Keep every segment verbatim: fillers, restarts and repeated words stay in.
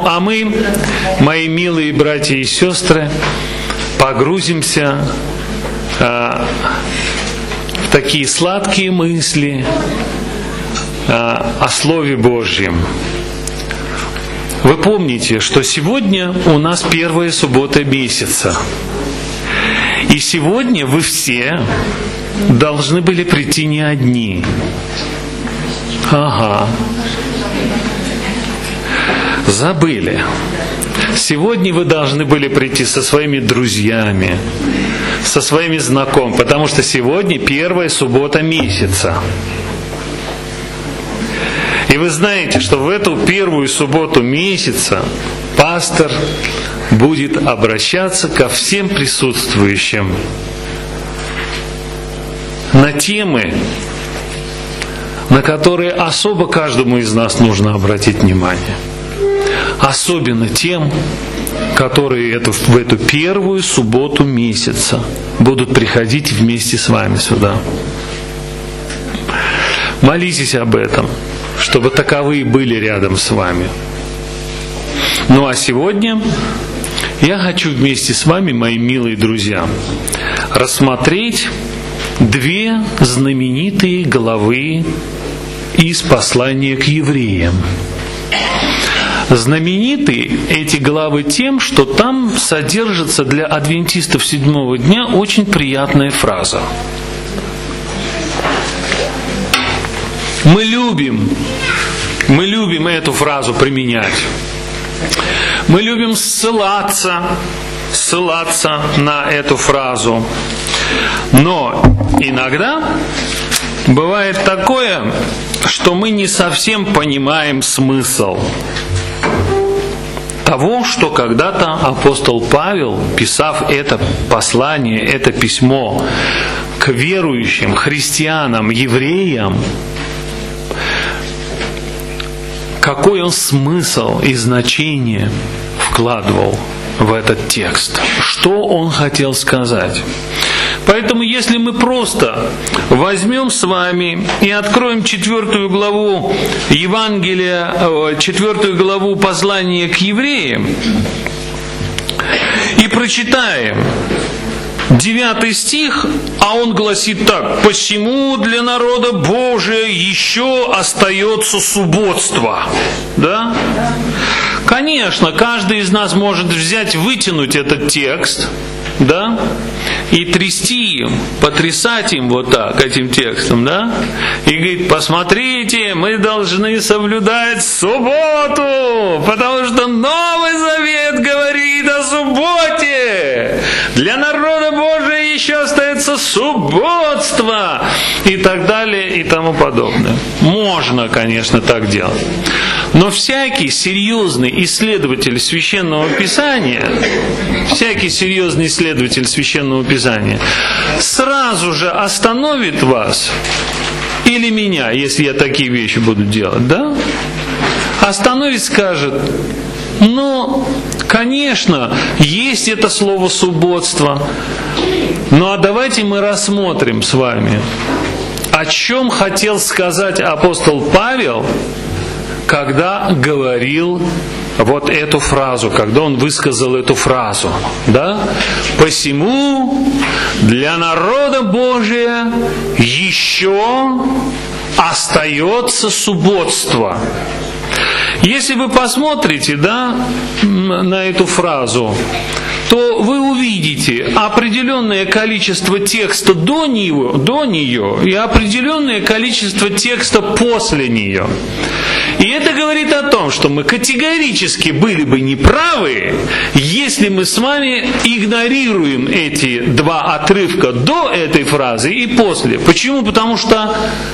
а мы, мои милые братья и сестры, погрузимся э, в такие сладкие мысли э, о Слове Божьем. Вы помните, что сегодня у нас первая суббота месяца. И сегодня вы все должны были прийти не одни. Ага. Забыли. Сегодня вы должны были прийти со своими друзьями, со своими знакомыми, потому что сегодня первая суббота месяца. И вы знаете, что в эту первую субботу месяца пастор будет обращаться ко всем присутствующим на темы, на которые особо каждому из нас нужно обратить внимание. Особенно тем, которые эту, в эту первую субботу месяца будут приходить вместе с вами сюда. Молитесь об этом, чтобы таковые были рядом с вами. Ну а сегодня я хочу вместе с вами, мои милые друзья, рассмотреть две знаменитые главы из послания к евреям. Знамениты эти главы тем, что там содержится для адвентистов седьмого дня очень приятная фраза. Мы любим, мы любим эту фразу применять. Мы любим ссылаться, ссылаться на эту фразу. Но иногда бывает такое, что мы не совсем понимаем смысл того, что когда-то апостол Павел, писав это послание, это письмо к верующим, христианам, евреям, какой он смысл и значение вкладывал в этот текст, что он хотел сказать. Поэтому, если мы просто возьмем с вами и откроем четвертую главу Евангелия, четвертую главу послания к евреям и прочитаем девятый стих, а он гласит так: «Посему для народа Божия еще остается субботство». Да? Конечно, каждый из нас может взять, вытянуть этот текст, да, и трясти им, потрясать им вот так, этим текстом, да, и говорит: посмотрите, мы должны соблюдать субботу, потому что Новый Завет говорит о субботе. Для народа Божия еще остается субботство, и так далее, и тому подобное. Можно, конечно, так делать. Но всякий серьезный исследователь Священного Писания, всякий серьезный исследователь Священного Писания сразу же остановит вас, или меня, если я такие вещи буду делать, да? Остановит, скажет: ну, конечно, есть это слово «субботство», ну а давайте мы рассмотрим с вами, о чем хотел сказать апостол Павел, когда говорил вот эту фразу, когда он высказал эту фразу, да? «Посему для народа Божия еще остается субботство». Если вы посмотрите, да, на эту фразу, то вы увидите определенное количество текста до нее, до нее и определенное количество текста после нее. И это говорит о том, что мы категорически были бы неправы, если мы с вами игнорируем эти два отрывка до этой фразы и после. Почему? Потому что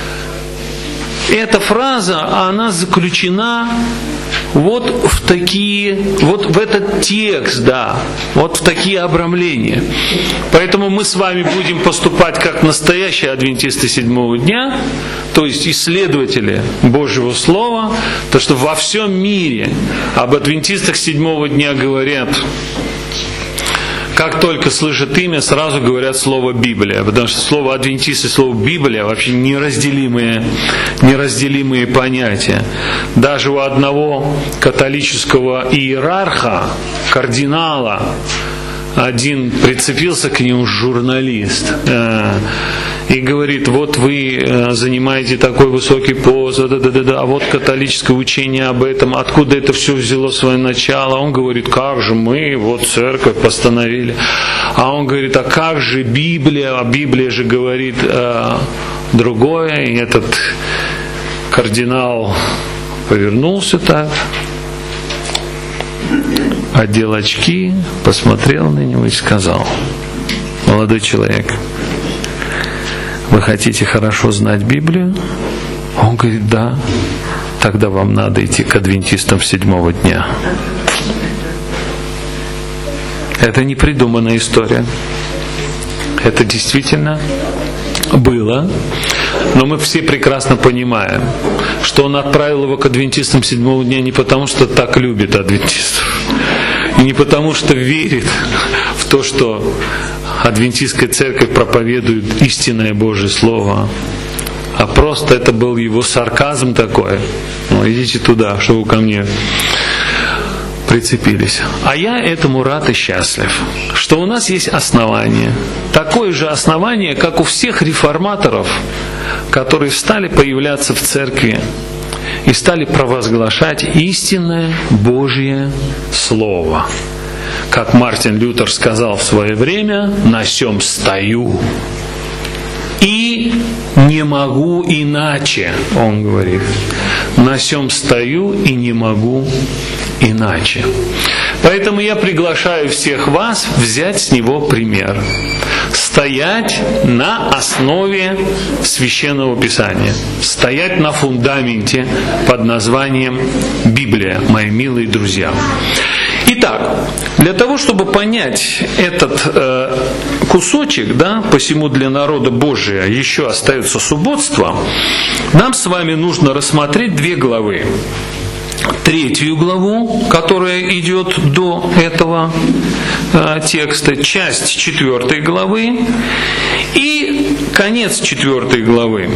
эта фраза, она заключена вот в такие, вот в этот текст, да, вот в такие обрамления. Поэтому мы с вами будем поступать как настоящие адвентисты седьмого дня, то есть исследователи Божьего Слова, то что во всем мире об адвентистах седьмого дня говорят: как только слышат имя, сразу говорят слово «Библия», потому что слово «адвентист» и слово «Библия» вообще неразделимые, неразделимые понятия. Даже у одного католического иерарха, кардинала, один прицепился к нему журналист и говорит: вот вы занимаете такой высокий пост, да, да, да, да, а вот католическое учение об этом, откуда это все взяло свое начало? Он говорит: как же мы, вот церковь постановили. А он говорит: а как же Библия? А Библия же говорит э, другое. И этот кардинал повернулся так, одел очки, посмотрел на него и сказал: молодой человек, вы хотите хорошо знать Библию? Он говорит: да. Тогда вам надо идти к адвентистам седьмого дня. Это не придуманная история. Это действительно было. Но мы все прекрасно понимаем, что он отправил его к адвентистам седьмого дня не потому, что так любит адвентистов, и не потому, что верит в то, что адвентистская церковь проповедует истинное Божье Слово, а просто это был его сарказм такой: ну, идите туда, что вы ко мне прицепились. А я этому рад и счастлив, что у нас есть основание, такое же основание, как у всех реформаторов, которые стали появляться в церкви и стали провозглашать истинное Божье Слово. Как Мартин Лютер сказал в свое время: «На сем стою и не могу иначе», он говорит. «На сем стою и не могу иначе». Поэтому я приглашаю всех вас взять с него пример. Стоять на основе Священного Писания. Стоять на фундаменте под названием Библия, мои милые друзья. Итак, для того, чтобы понять этот э, кусочек, да, посему для народа Божия еще остается субботство, нам с вами нужно рассмотреть две главы. Третью главу, которая идет до этого э, текста, часть четвертой главы и конец четвертой главы.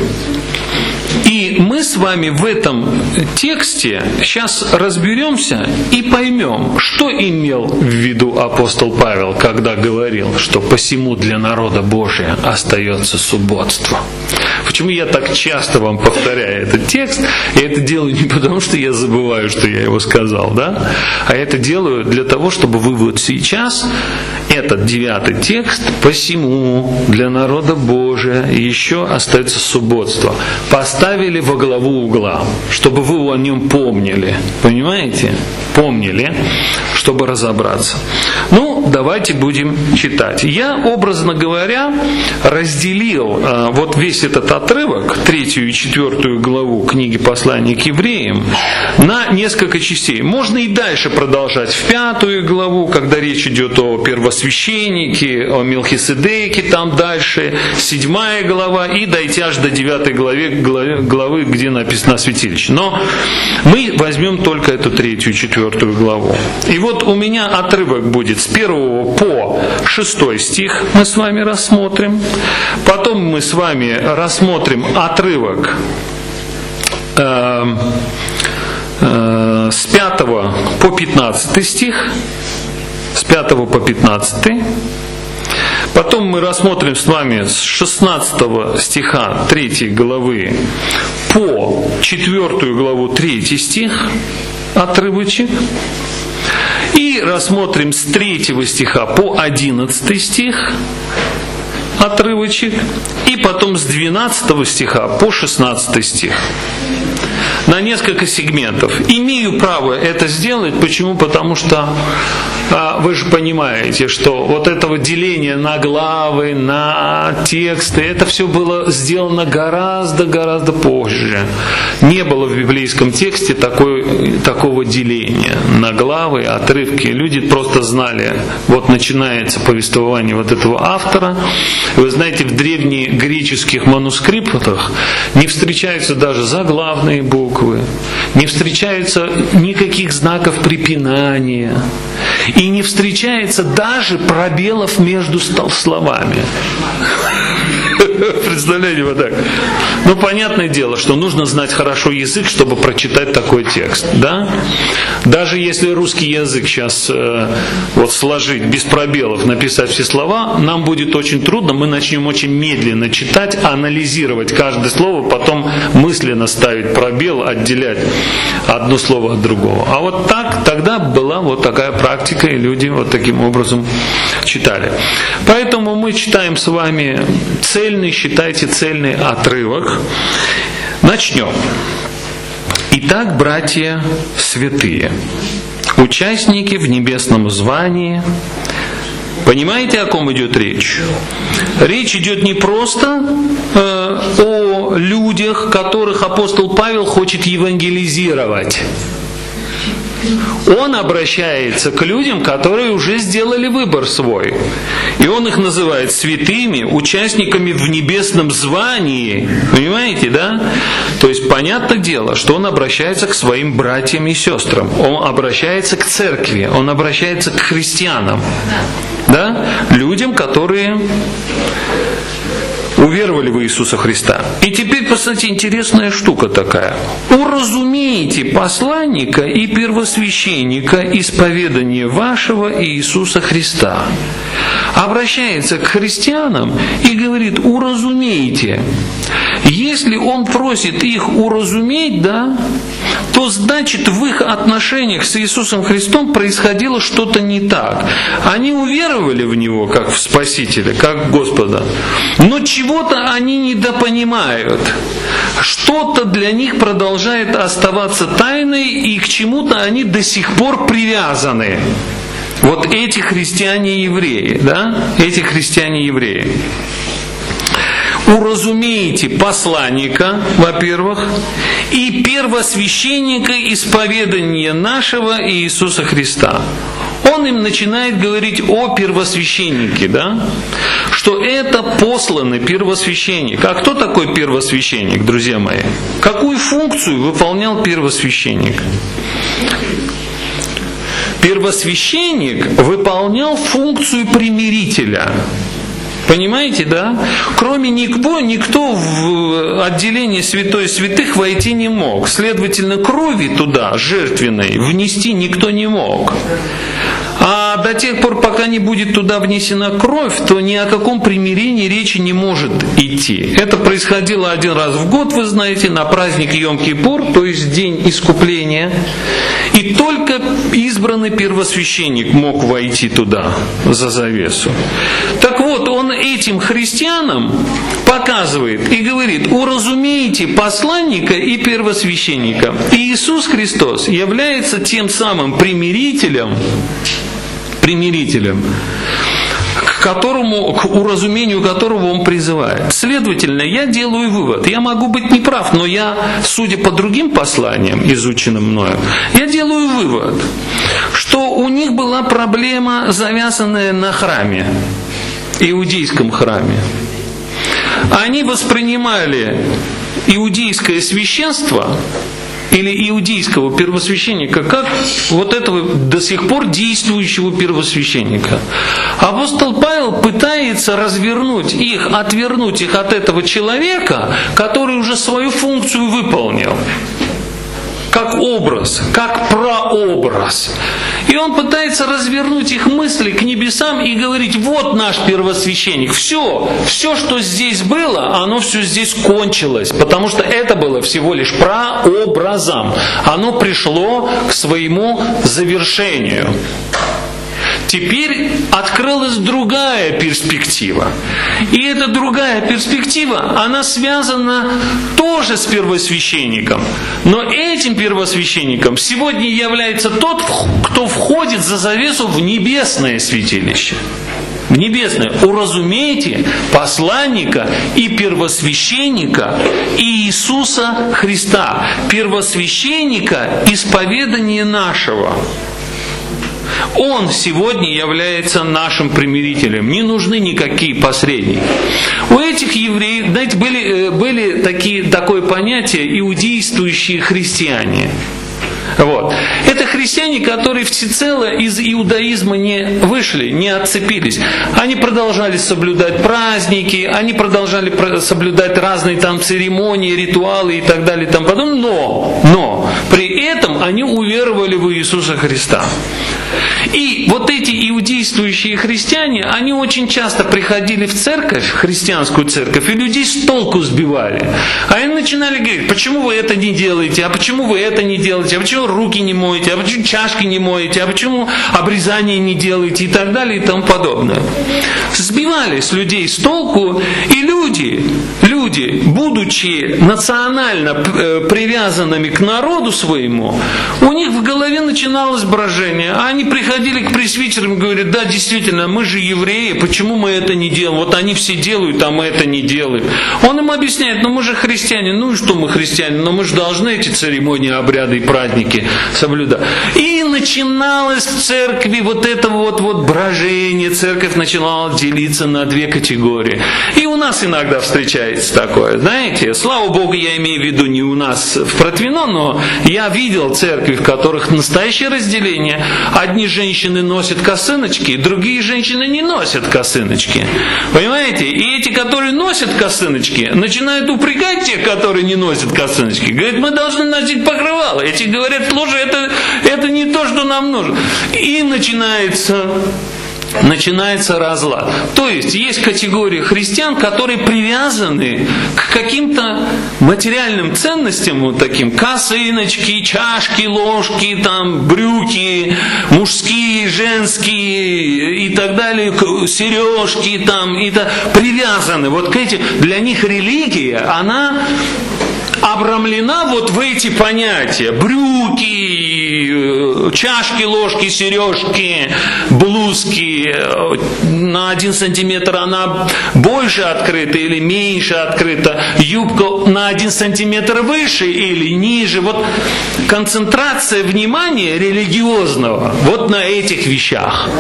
И мы с вами в этом тексте сейчас разберемся и поймем, что имел в виду апостол Павел, когда говорил, что посему для народа Божия остается субботство. Почему я так часто вам повторяю этот текст? Я это делаю не потому, что я забываю, что я его сказал, да? А это делаю для того, чтобы вы вот сейчас этот девятый текст, посему для народа Божия еще остается субботство, поставили во главу угла, чтобы вы о нем помнили. Понимаете? Помнили, чтобы разобраться. Ну, давайте будем читать. Я, образно говоря, разделил э, вот весь этот отрывок, третью и четвертую главу книги «Послания к евреям», на несколько частей. Можно и дальше продолжать в пятую главу, когда речь идет о первосвященнике, о Мелхиседеке, там дальше седьмая глава, и дойти аж до девятой главы, главы, где написано о святилище. Но мы возьмем только эту третью и четвертую главу. И вот у меня отрывок будет с первого по шестой стих, мы с вами рассмотрим. Потом мы с вами рассмотрим отрывок э, э, с пятого по пятнадцатый стих, с пятого по пятнадцатый. Потом мы рассмотрим с вами с шестнадцатого стиха третьей главы по четвертую главу третий стих, отрывочек. И рассмотрим с третьего стиха по одиннадцатый стих, отрывочек. И потом с двенадцатого стиха по шестнадцатый стих. На несколько сегментов. Имею право это сделать. Почему? Потому что а, вы же понимаете, что вот этого деления на главы, на тексты, это все было сделано гораздо-гораздо позже. Не было в библейском тексте такой, такого деления на главы, отрывки. Люди просто знали, вот начинается повествование вот этого автора. Вы знаете, в древнегреческих манускриптах не встречаются даже заглавные буквы, не встречаются никаких знаков препинания. И не встречается даже пробелов между словами. Представляете, вот так. Ну, понятное дело, что нужно знать хорошо язык, чтобы прочитать такой текст, да? Даже если русский язык сейчас э, вот сложить без пробелов, написать все слова, нам будет очень трудно, мы начнем очень медленно читать, анализировать каждое слово, потом мысленно ставить пробел, отделять одно слово от другого. А вот так, тогда была вот такая практика, и люди вот таким образом читали. Поэтому мы читаем с вами цельный, считайте, цельный отрывок. Начнем. Итак, братья святые, участники в небесном звании, понимаете, о ком идет речь? Речь идет не просто э, о людях, которых апостол Павел хочет евангелизировать. Он обращается к людям, которые уже сделали выбор свой. И он их называет святыми, участниками в небесном звании. Понимаете, да? То есть, понятное дело, что он обращается к своим братьям и сестрам. Он обращается к церкви, он обращается к христианам. Да? Людям, которые уверовали в Иисуса Христа. И теперь, посмотрите, интересная штука такая. Уразумейте посланника и первосвященника исповедания вашего Иисуса Христа. Обращается к христианам и говорит: уразумейте. Если он просит их уразуметь, да, то значит в их отношениях с Иисусом Христом происходило что-то не так. Они уверовали в Него как в Спасителя, как в Господа, но чего-то они недопонимают. Что-то для них продолжает оставаться тайной, и к чему-то они до сих пор привязаны. Вот эти христиане-евреи, да, эти христиане-евреи. Уразумеете посланника, во-первых, и первосвященника исповедания нашего Иисуса Христа. Он им начинает говорить о первосвященнике, да? Что это посланный первосвященник. А кто такой первосвященник, друзья мои? Какую функцию выполнял первосвященник? Первосвященник выполнял функцию примирителя. Понимаете, да? Кроме никого, никто в отделение святой святых войти не мог. Следовательно, крови туда, жертвенной, внести никто не мог. А до тех пор, пока не будет туда внесена кровь, то ни о каком примирении речи не может идти. Это происходило один раз в год, вы знаете, на праздник Йом-Кипур, то есть день искупления. И только избранный первосвященник мог войти туда, за завесу. Так вот, он этим христианам показывает и говорит: уразумейте посланника и первосвященника. И Иисус Христос является тем самым примирителем, примирителем, к которому, к уразумению которого он призывает. Следовательно, я делаю вывод. Я могу быть неправ, но я, судя по другим посланиям, изученным мною, я делаю вывод, что у них была проблема, завязанная на храме, иудейском храме. Они воспринимали иудейское священство или иудейского первосвященника как вот этого до сих пор действующего первосвященника. Апостол Павел пытается развернуть их, отвернуть их от этого человека, который уже свою функцию выполнил. Как образ, как прообраз. И он пытается развернуть их мысли к небесам и говорить: вот наш первосвященник. Все, все, что здесь было, оно все здесь кончилось. Потому что это было всего лишь прообразом. Оно пришло к своему завершению. Теперь открылась другая перспектива. И эта другая перспектива, она связана тоже с первосвященником. Но этим первосвященником сегодня является тот, кто входит за завесу в небесное святилище. В небесное. Уразумейте посланника и первосвященника Иисуса Христа. Первосвященника исповедания нашего. Он сегодня является нашим примирителем. Не нужны никакие посредники. У этих евреев, знаете, были, были такие, такое понятие иудействующие христиане. Вот. Это христиане, которые всецело из иудаизма не вышли, не отцепились. Они продолжали соблюдать праздники, они продолжали соблюдать разные там церемонии, ритуалы и так далее и тому подобное, но, но при этом они уверовали в Иисуса Христа. И вот эти иудействующие христиане, они очень часто приходили в церковь, в христианскую церковь, и людей с толку сбивали. А они начинали говорить: почему вы это не делаете, а почему вы это не делаете, а почему руки не моете, а почему чашки не моете, а почему обрезание не делаете и так далее и тому подобное. Сбивали с людей с толку, и люди, люди, будучи национально привязанными к народу своему, у них в голове начиналось брожение. Они приходили к пресвитерам и говорят: да, действительно, мы же евреи, почему мы это не делаем? Вот они все делают, а мы это не делаем. Он им объясняет: ну мы же христиане, ну и что мы христиане, но мы же должны эти церемонии, обряды и праздники соблюдать. И начиналось в церкви вот это вот, вот брожение, церковь начинала делиться на две категории. И у нас иногда встречается такое, знаете, слава Богу, я имею в виду не у нас в Протвино, но я видел церкви, в которых настоящее разделение. Одни женщины носят косыночки, другие женщины не носят косыночки. Понимаете? И эти, которые носят косыночки, начинают упрекать тех, которые не носят косыночки. Говорят: мы должны носить покрывало. Эти говорят: слушай, это, это не то, что нам нужно. И начинается... начинается разлад. То есть есть категория христиан, которые привязаны к каким-то материальным ценностям, вот таким: косыночки, чашки, ложки, там, брюки, мужские, женские и так далее, сережки там, и так, привязаны вот к этим. Для них религия, она обрамлена вот в эти понятия: брюки, чашки, ложки, сережки, блузки. На один сантиметр она больше открыта или меньше открыта, юбка на один сантиметр выше или ниже. Вот концентрация внимания религиозного вот на этих вещах.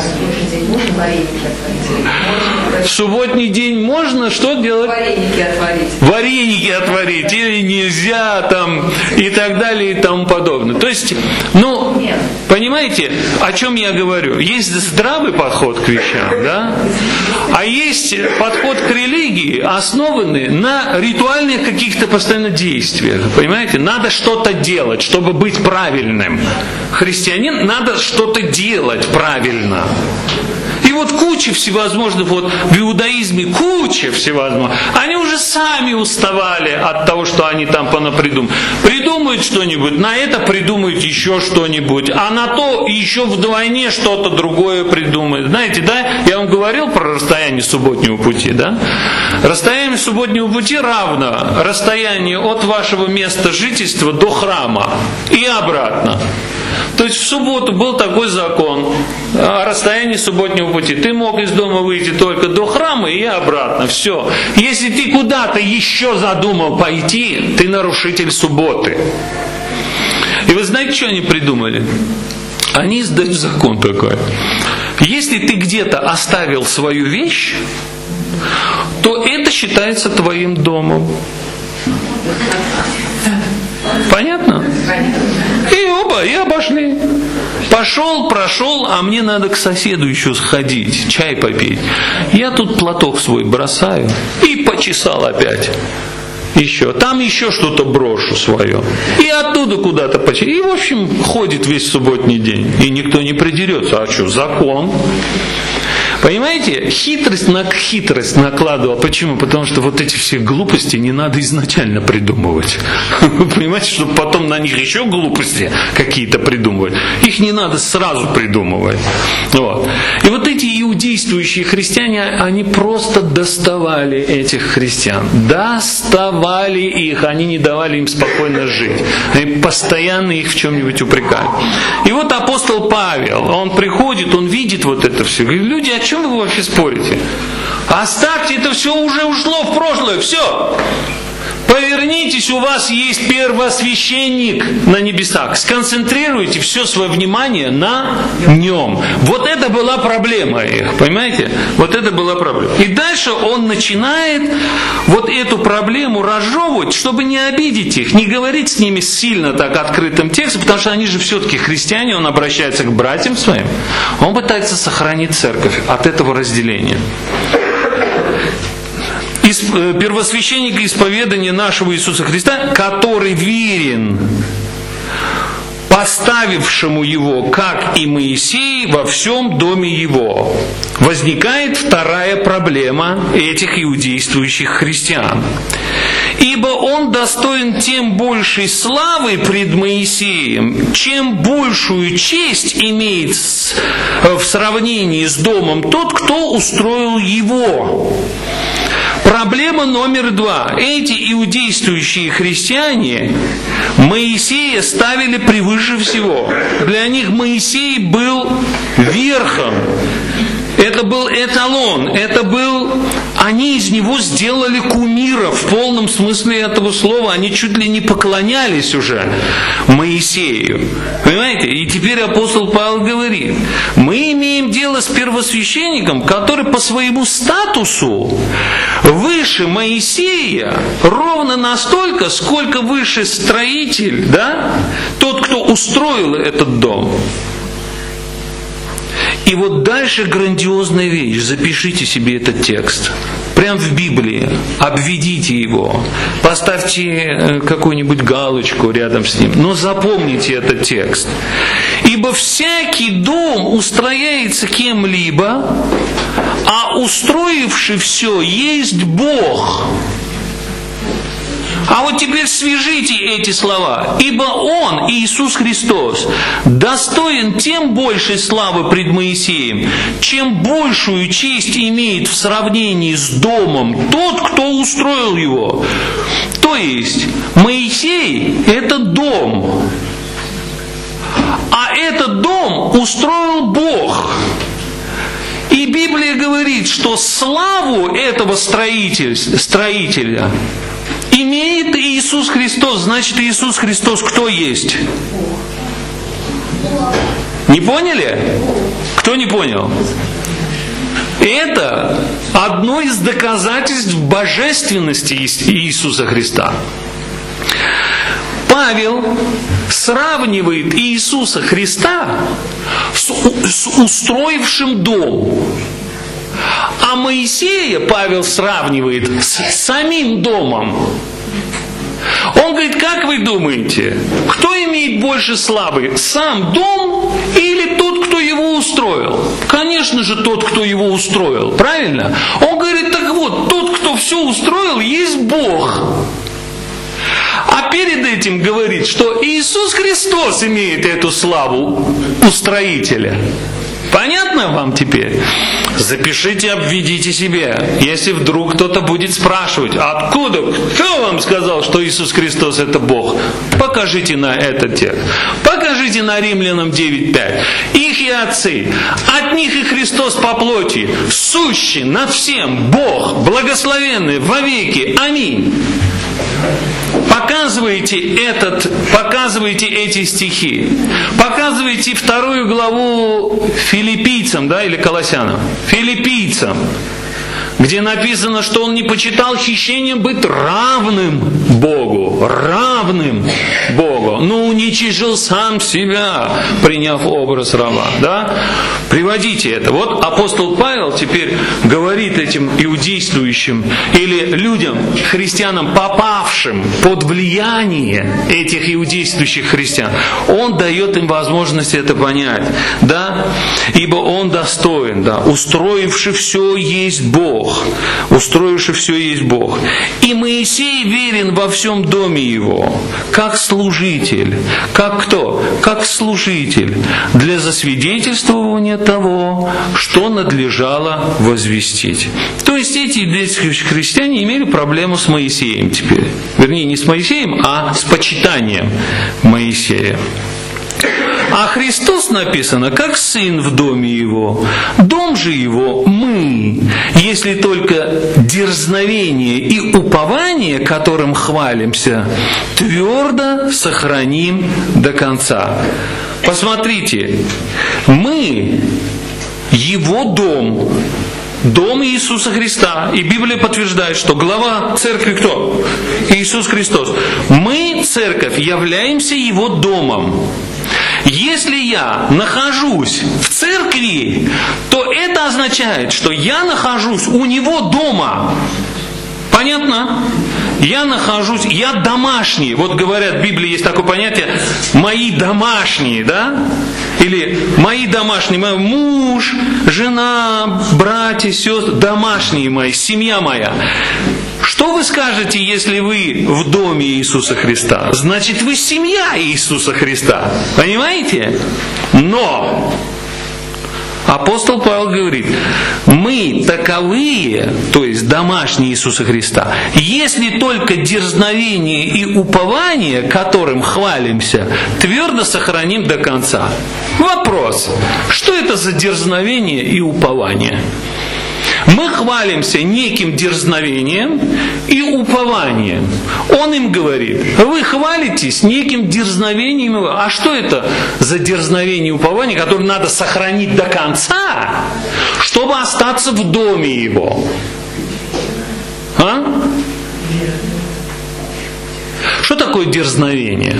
В субботний день можно что делать? Вареники отварить. Вареники отварить или нельзя там и так далее и тому подобное. То есть, ну, понимаете, о чем я говорю? Есть здравый подход к вещам, да? А есть подход к религии, основанный на ритуальных каких-то постоянно действиях. Понимаете? Надо что-то делать, чтобы быть правильным. Христианин, надо что-то делать правильно. И вот куча всевозможных, вот в иудаизме куча всевозможных. Они уже сами уставали от того, что они там понапридумывают. Придумают что-нибудь, на это придумают еще что-нибудь, а на то еще вдвойне что-то другое придумают. Знаете, да, я вам говорил про расстояние субботнего пути, да? Расстояние субботнего пути равно расстоянию от вашего места жительства до храма и обратно. То есть в субботу был такой закон о расстоянии субботнего пути. Ты мог из дома выйти только до храма и обратно. Все. Если ты куда-то еще задумал пойти, ты нарушитель субботы. И вы знаете, что они придумали? Они издали закон такой. Если ты где-то оставил свою вещь, то это считается твоим домом. Понятно? И оба, и обошли. Пошел, прошел, а мне надо к соседу еще сходить, чай попить. Я тут платок свой бросаю и почесал опять. Еще. Там еще что-то брошу свое. И оттуда куда-то почесал. И, в общем, ходит весь субботний день. И никто не придерется. А что, закон? Понимаете, хитрость на хитрость накладывал. Почему? Потому что вот эти все глупости не надо изначально придумывать. Вы понимаете, чтобы потом на них еще глупости какие-то придумывать. Их не надо сразу придумывать. Вот. И вот эти иудействующие христиане, они просто доставали этих христиан. Доставали их. Они не давали им спокойно жить. Они постоянно их в чем-нибудь упрекали. И вот апостол Павел, он приходит, он видит вот это все. Говорит: люди, о чем вы вообще спорите? Оставьте, это все уже ушло в прошлое, все. Повернитесь, у вас есть первосвященник на небесах. Сконцентрируйте все свое внимание на нем. Вот это была проблема их, понимаете? Вот это была проблема. И дальше он начинает вот эту проблему разжевывать, чтобы не обидеть их, не говорить с ними сильно так открытым текстом, потому что они же все-таки христиане, он обращается к братьям своим. Он пытается сохранить церковь от этого разделения. Первосвященника исповедания нашего Иисуса Христа, который верен поставившему его, как и Моисей, во всем доме его. Возникает вторая проблема этих иудействующих христиан. Ибо он достоин тем большей славы пред Моисеем, чем большую честь имеет в сравнении с домом тот, кто устроил его. Проблема номер два. Эти иудействующие христиане Моисея ставили превыше всего. Для них Моисей был верхом. Это был эталон, это был... Они из него сделали кумира в полном смысле этого слова. Они чуть ли не поклонялись уже Моисею. Понимаете? И теперь апостол Павел говорит, мы имеем дело с первосвященником, который по своему статусу выше Моисея ровно настолько, сколько выше строитель, да? Тот, кто устроил этот дом. И вот дальше грандиозная вещь. Запишите себе этот текст. Прямо в Библии. Обведите его. Поставьте какую-нибудь галочку рядом с ним. Но запомните этот текст. Ибо всякий дом устрояется кем-либо, а устроивший все есть Бог. А вот теперь свяжите эти слова. Ибо Он, Иисус Христос, достоин тем большей славы пред Моисеем, чем большую честь имеет в сравнении с домом тот, кто устроил его. То есть, Моисей – это дом. А этот дом устроил Бог. И Библия говорит, что славу этого строителя, строителя имеет Иисус Христос. Значит, Иисус Христос кто есть? Не поняли? Кто не понял? Это одно из доказательств божественности Иисуса Христа. Павел сравнивает Иисуса Христа с, с устроившим дом. А Моисея Павел сравнивает с самим домом. Он говорит, как вы думаете, кто имеет больше славы, сам дом или тот, кто его устроил? Конечно же, тот, кто его устроил, правильно? Он говорит, так вот, тот, кто все устроил, есть Бог. А перед этим говорит, что Иисус Христос имеет эту славу устроителя. Понятно вам теперь? Запишите, обведите себе. Если вдруг кто-то будет спрашивать, откуда, кто вам сказал, что Иисус Христос это Бог? Покажите на этот текст. Покажите на Римлянам девять пять. Их и отцы, от них и Христос по плоти, сущий над всем Бог, благословенный вовеки. Аминь. Показывайте, этот, показывайте эти стихи. Показывайте вторую главу филиппийцам, да, или колоссянам? Филиппийцам, где написано, что он не почитал хищением быть равным Богу, равным Богу, но уничижил сам себя, приняв образ раба, да? Приводите это. Вот апостол Павел теперь говорит этим иудействующим или людям, христианам, попавшим под влияние этих иудействующих христиан, он дает им возможность это понять, да? Ибо он достоин, да, устроивший все есть Бог. Устроивший все есть Бог. И Моисей верен во всем доме его, как служитель. Как кто? Как служитель для засвидетельствования того, что надлежало возвестить. То есть эти иудейские христиане имели проблему с Моисеем теперь. Вернее, не с Моисеем, а с почитанием Моисея. А Христос написано, как сын в доме его. Дом же его мы, если только дерзновение и упование, которым хвалимся, твердо сохраним до конца. Посмотрите, мы его дом. Дом Иисуса Христа. И Библия подтверждает, что глава церкви кто? Иисус Христос. Мы, церковь, являемся Его домом. Если я нахожусь в церкви, то это означает, что я нахожусь у Него дома. Понятно? Я нахожусь, я домашний. Вот говорят, в Библии есть такое понятие «мои домашние», да? Или «мои домашние», мой муж, жена, братья, сестры, домашние мои, семья моя. Что вы скажете, если вы в доме Иисуса Христа? Значит, вы семья Иисуса Христа. Понимаете? Но апостол Павел говорит, мы таковые, то есть домашние Иисуса Христа, если только дерзновение и упование, которым хвалимся, твердо сохраним до конца. Вопрос, что это за дерзновение и упование? Мы хвалимся неким дерзновением и упованием. Он им говорит, вы хвалитесь неким дерзновением. А что это за дерзновение и упование, которое надо сохранить до конца, чтобы остаться в доме его? А? Что такое дерзновение?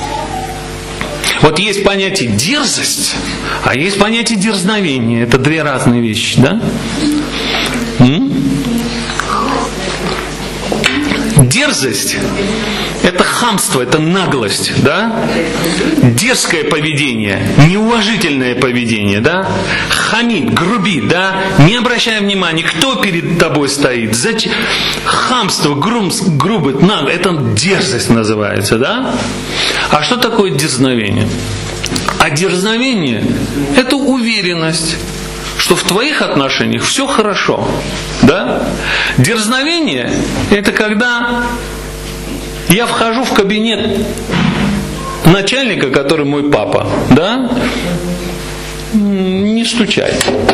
Вот есть понятие дерзость, а есть понятие дерзновение. Это две разные вещи, да? М? Дерзость – это хамство, это наглость, да? Дерзкое поведение, неуважительное поведение, да? Хамит, грубит, да? Не обращая внимания, кто перед тобой стоит. Зачем? Хамство, груб, грубость, наглость – это дерзость называется, да? А что такое дерзновение? А дерзновение – это уверенность, что в твоих отношениях все хорошо. Да? Дерзновение – это когда я вхожу в кабинет начальника, который мой папа, да? Не стучай.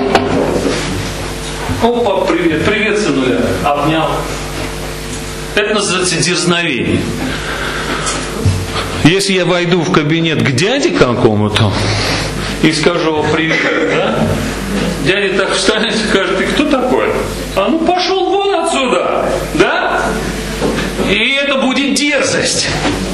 Опа, привет, привет, сынуля. Обнял. Это называется дерзновение. Если я войду в кабинет к дяде какому-то и скажу привет, да? Дядя так встанет и скажет, ты кто такой? А ну пошел вон отсюда, да? И это будет дерзость.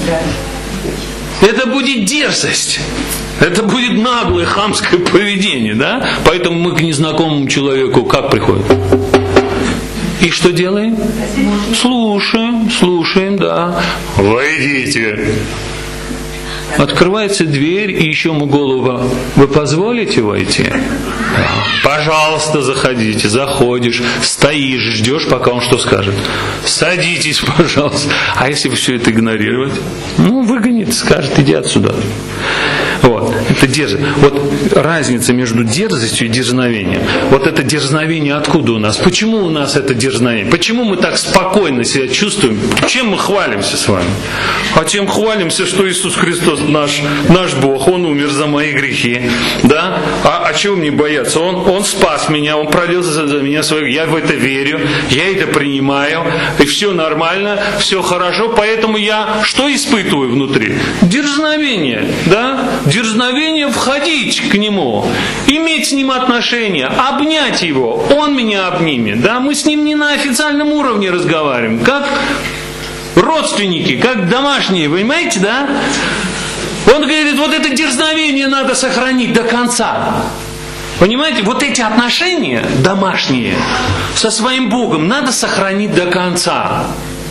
Это будет дерзость. Это будет наглое, хамское поведение, да? Поэтому мы к незнакомому человеку как приходим? И что делаем? Слушаем, слушаем, да. Войдите. Открывается дверь, и еще ему голову. Вы позволите войти? Да. Пожалуйста, заходите. Заходишь, стоишь, ждешь, пока он что скажет. Садитесь, пожалуйста. А если все это игнорировать? Ну, выгонит, скажет, иди отсюда. Вот, это дерзость. Вот разница между дерзостью и дерзновением. Вот это дерзновение откуда у нас? Почему у нас это дерзновение? Почему мы так спокойно себя чувствуем? Чем мы хвалимся с вами? А тем хвалимся, что Иисус Христос наш, наш Бог, Он умер за мои грехи. Да? А, а чего мне бояться? Он, он спас меня, Он пролил за, за меня свой. Я в это верю, я это принимаю, и все нормально, все хорошо, поэтому я что испытываю внутри? Дерзновение, да? Дерзновение входить к Нему, иметь с Ним отношения, обнять Его, Он меня обнимет. Да? Мы с Ним не на официальном уровне разговариваем, как родственники, как домашние, понимаете, да? Он говорит, вот это дерзновение надо сохранить до конца. Понимаете, вот эти отношения домашние со своим Богом надо сохранить до конца.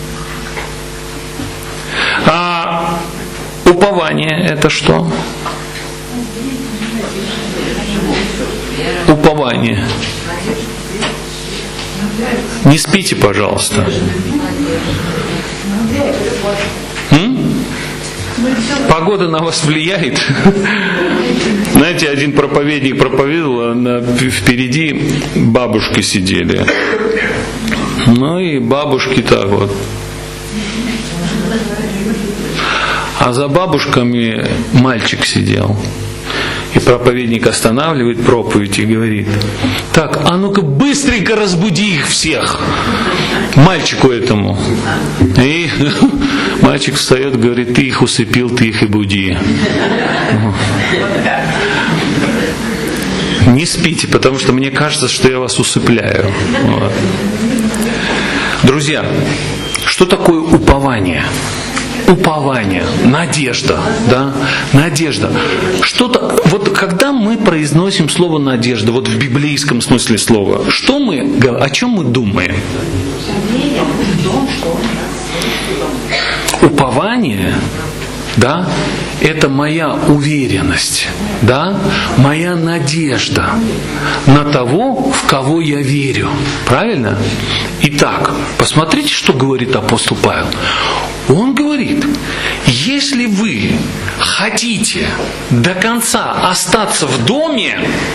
А упование это что? Упование. Не спите, пожалуйста. М? Погода на вас влияет. Знаете, один проповедник проповедовал, а впереди бабушки сидели. Ну и бабушки так вот. А за бабушками мальчик сидел. И проповедник останавливает проповедь и говорит: так, а ну-ка быстренько разбуди их всех, мальчику этому. И мальчик встает и говорит: ты их усыпил, ты их и буди. Не спите, потому что мне кажется, что я вас усыпляю. Вот. Друзья, что такое упование? Упование, надежда, да, надежда. Что-то, вот когда мы произносим слово надежда, вот в библейском смысле слова, что мы, о чем мы думаем? Упование, да, это моя уверенность, да, моя надежда на того, в кого я верю. Правильно? Итак, посмотрите, что говорит апостол Павел. Он говорит: если вы хотите до конца остаться в доме,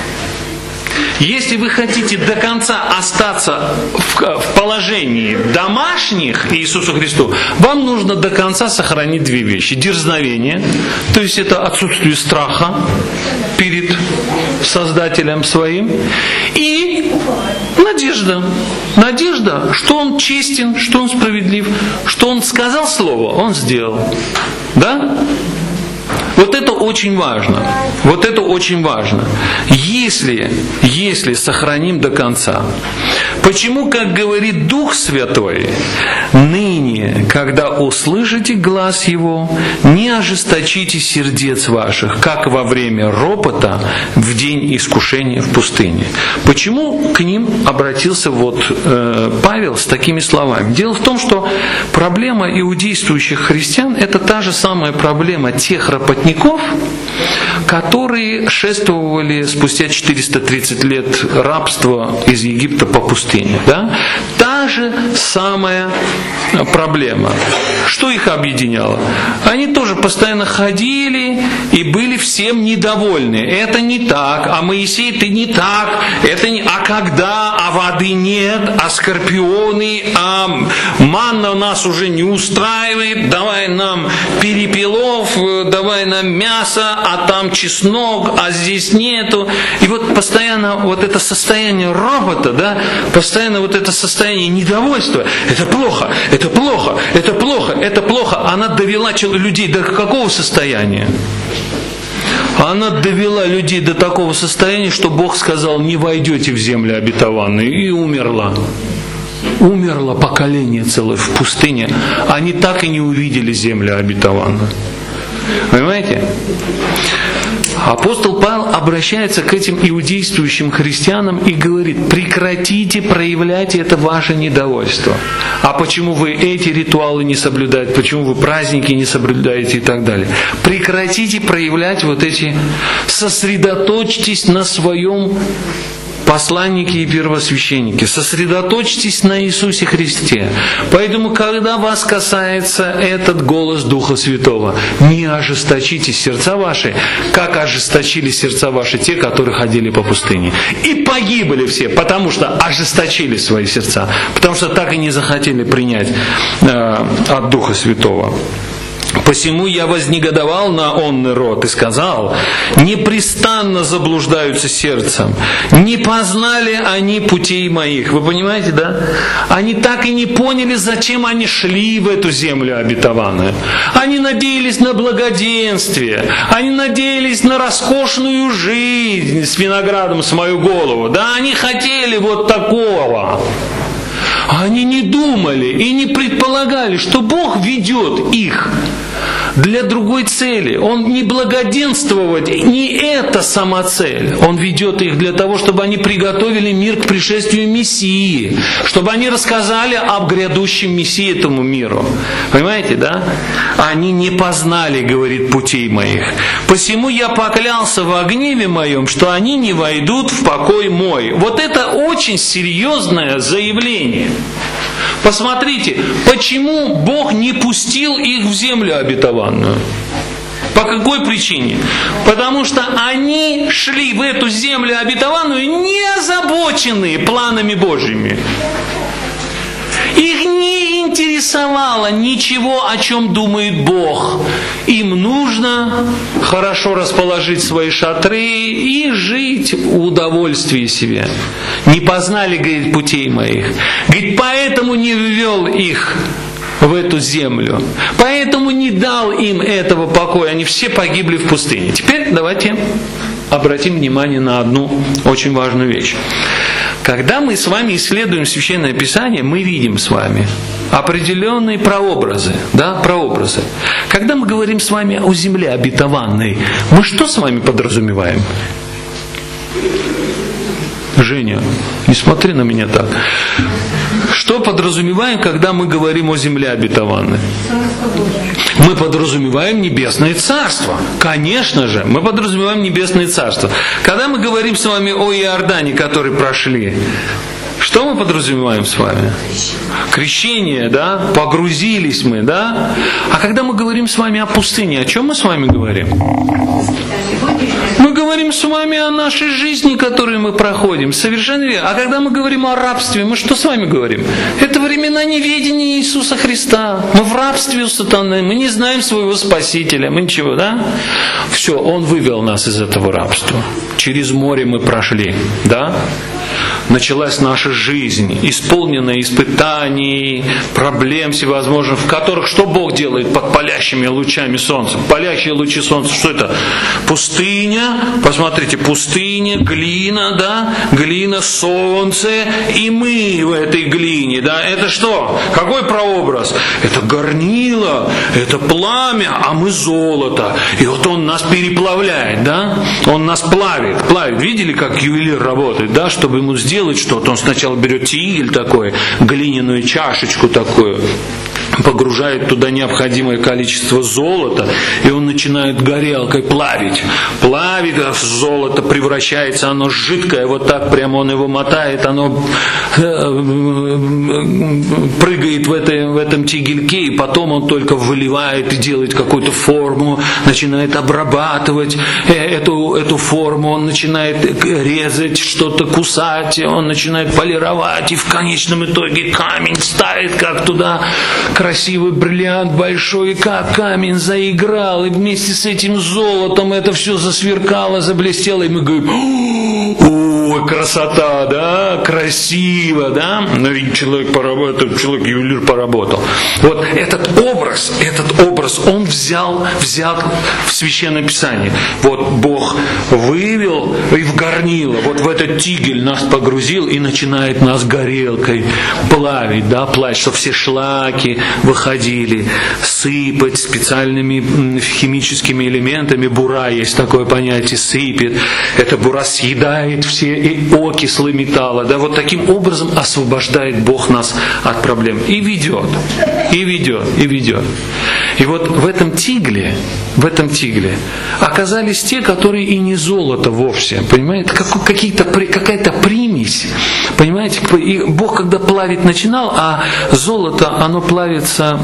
если вы хотите до конца остаться в, в положении домашних Иисусу Христу, вам нужно до конца сохранить две вещи. Дерзновение, то есть это отсутствие страха перед Создателем своим, и надежда. Надежда, что Он честен, что Он справедлив, что Он сказал слово, Он сделал. Да? Вот это очень важно. Вот это очень важно. Если, если сохраним до конца. Почему, как говорит Дух Святой, ныне, когда услышите глас Его, не ожесточите сердец ваших, как во время ропота в день искушения в пустыне. Почему к ним обратился вот э, Павел с такими словами? Дело в том, что проблема иудействующих христиан — это та же самая проблема тех ропотников, которые шествовали спустя четыреста тридцать лет рабства из Египта по пустыне. Да? Та же самая проблема. Что их объединяло? Они тоже постоянно ходили и были всем недовольны. Это не так, а Моисей, ты не так, это не... а когда, а воды нет, а скорпионы, а манна нас уже не устраивает, давай нам перепелов, давай нам мясо, а там чеснок, а здесь нету. И вот постоянно вот это состояние робота, да, постоянно вот это состояние недовольства, это плохо, это плохо, это плохо, это плохо. Она довела людей до какого состояния? Она довела людей до такого состояния, что Бог сказал: не войдете в землю обетованную, и умерла. Умерло поколение целое в пустыне. Они так и не увидели землю обетованную. Понимаете? Апостол Павел обращается к этим иудействующим христианам и говорит: прекратите проявлять это ваше недовольство. А почему вы эти ритуалы не соблюдаете, почему вы праздники не соблюдаете и так далее? Прекратите проявлять вот эти, сосредоточьтесь на своем посланники и первосвященники, сосредоточьтесь на Иисусе Христе. Поэтому, когда вас касается этот голос Духа Святого, не ожесточите сердца ваши, как ожесточили сердца ваши те, которые ходили по пустыне. И погибли все, потому что ожесточили свои сердца, потому что так и не захотели принять э, от Духа Святого. Посему я вознегодовал на онный род и сказал: непрестанно заблуждаются сердцем, не познали они путей моих. Вы понимаете, да? Они так и не поняли, зачем они шли в эту землю обетованную. Они надеялись на благоденствие, они надеялись на роскошную жизнь с виноградом с мою голову. Да, они хотели вот такого. Они не думали и не предполагали, что Бог ведет их для другой цели. Он не благоденствовать, не это сама цель. Он ведет их для того, чтобы они приготовили мир к пришествию Мессии, чтобы они рассказали об грядущем Мессии этому миру. Понимаете, да? Они не познали, говорит, путей моих. Посему я поклялся во гневе моем, что они не войдут в покой мой. Вот это очень серьезное заявление. Посмотрите, почему Бог не пустил их в землю обетованную? По какой причине? Потому что они шли в эту землю обетованную не озабоченные планами Божьими. Их не интересовало ничего, о чем думает Бог. Им нужно хорошо расположить свои шатры и жить в удовольствии себе. Не познали, говорит, путей моих. Говорит, поэтому не ввел их в эту землю. Поэтому не дал им этого покоя. Они все погибли в пустыне. Теперь давайте обратим внимание на одну очень важную вещь. Когда мы с вами исследуем Священное Писание, мы видим с вами определенные прообразы. Да, прообразы. Когда мы говорим с вами о земле обетованной, мы что с вами подразумеваем? Женя, не смотри на меня так. Что подразумеваем, когда мы говорим о земле обетованной? Мы подразумеваем Небесное Царство. Конечно же, мы подразумеваем Небесное Царство. Когда мы говорим с вами о Иордане, который прошли, что мы подразумеваем с вами? Крещение, да? Погрузились мы, да? А когда мы говорим с вами о пустыне, о чем мы с вами говорим? Мы говорим с вами о нашей жизни, которую мы проходим. Совершенно верно. А когда мы говорим о рабстве, мы что с вами говорим? Это времена неведения Иисуса Христа. Мы в рабстве у сатаны. Мы не знаем своего Спасителя. Мы ничего, да? Все, Он вывел нас из этого рабства. Через море мы прошли, да? Началась наша жизнь, исполненная испытаний, проблем всевозможных, в которых что Бог делает под палящими лучами солнца? Палящие лучи солнца, что это? Пустыня, посмотрите, пустыня, глина, да, глина, солнце, и мы в этой глине, да, это что? Какой прообраз? Это горнило, это пламя, а мы золото. И вот Он нас переплавляет, да, Он нас плавит, плавит. Видели, как ювелир работает, да, чтобы ему сделать делать что-то, он сначала берет тигель такой, глиняную чашечку такую, погружает туда необходимое количество золота, и он начинает горелкой плавить. Плавит, а золото превращается, оно жидкое, вот так прямо он его мотает, оно прыгает в, этой, в этом тигельке, и потом он только выливает и делает какую-то форму, начинает обрабатывать эту, эту форму, он начинает резать, что-то кусать, он начинает полировать, и в конечном итоге камень ставит, как туда красивый бриллиант большой, и как камень заиграл, и вместе с этим золотом это все засверкало, заблестело, и мы говорим: ой, красота, да, красиво, да, но ведь человек поработал, человек ювелир поработал. Вот этот образ, этот образ он взял, взял в Священном Писании. Вот Бог вывел и в горнило, вот в этот тигель нас погрузил и начинает нас горелкой плавить, да, плавить, что все шлаки выходили, сыпать специальными химическими элементами. Бура, есть такое понятие, сыпет. Эта бура съедает все окислы металла. Да, вот таким образом освобождает Бог нас от проблем. И ведет, и ведет, и ведет. И вот в этом тигле, в этом тигле оказались те, которые и не золото вовсе, понимаете, как, какие-то, какая-то примесь, понимаете, и Бог когда плавить начинал, а золото, оно плавится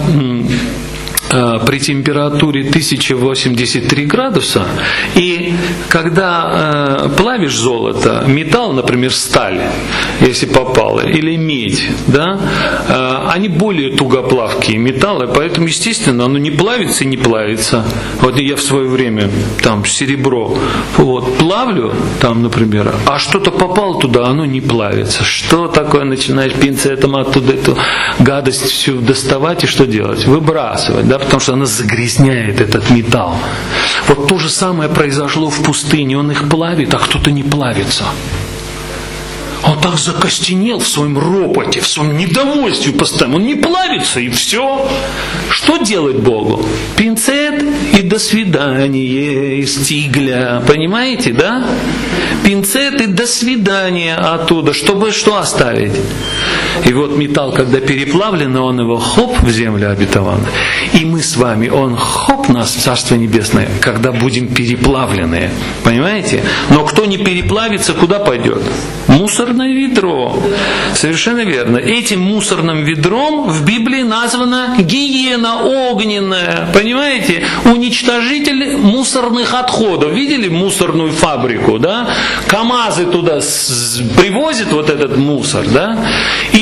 при температуре тысяча восемьдесят три градуса, и когда э, плавишь золото, металл, например, сталь, если попало, или медь, да, э, они более тугоплавкие металлы, поэтому, естественно, оно не плавится и не плавится. Вот я в свое время там серебро вот, плавлю, там, например, а что-то попало туда, оно не плавится. Что такое? Начинаешь пинцетом оттуда эту гадость всю доставать, и что делать? Выбрасывать, да, потому что она загрязняет этот металл. Вот то же самое произошло в пустыне. Он их плавит, а кто-то не плавится. Он так закостенел в своем ропоте, в своем недовольстве постоянно. Он не плавится, и все. Что делать Богу? Пинцет и до свидания из тигля. Понимаете, да? Пинцет и до свидания оттуда. Чтобы что оставить? И вот металл, когда переплавлен, он его хоп в землю обетованную. И мы с вами, он хоп нас в Царство Небесное, когда будем переплавленные. Понимаете? Но кто не переплавится, куда пойдет? Мусорное ведро. Совершенно верно. Этим мусорным ведром в Библии названа гиена огненная. Понимаете? Уничтожитель мусорных отходов. Видели мусорную фабрику, да? КамАЗы туда привозят вот этот мусор, да? И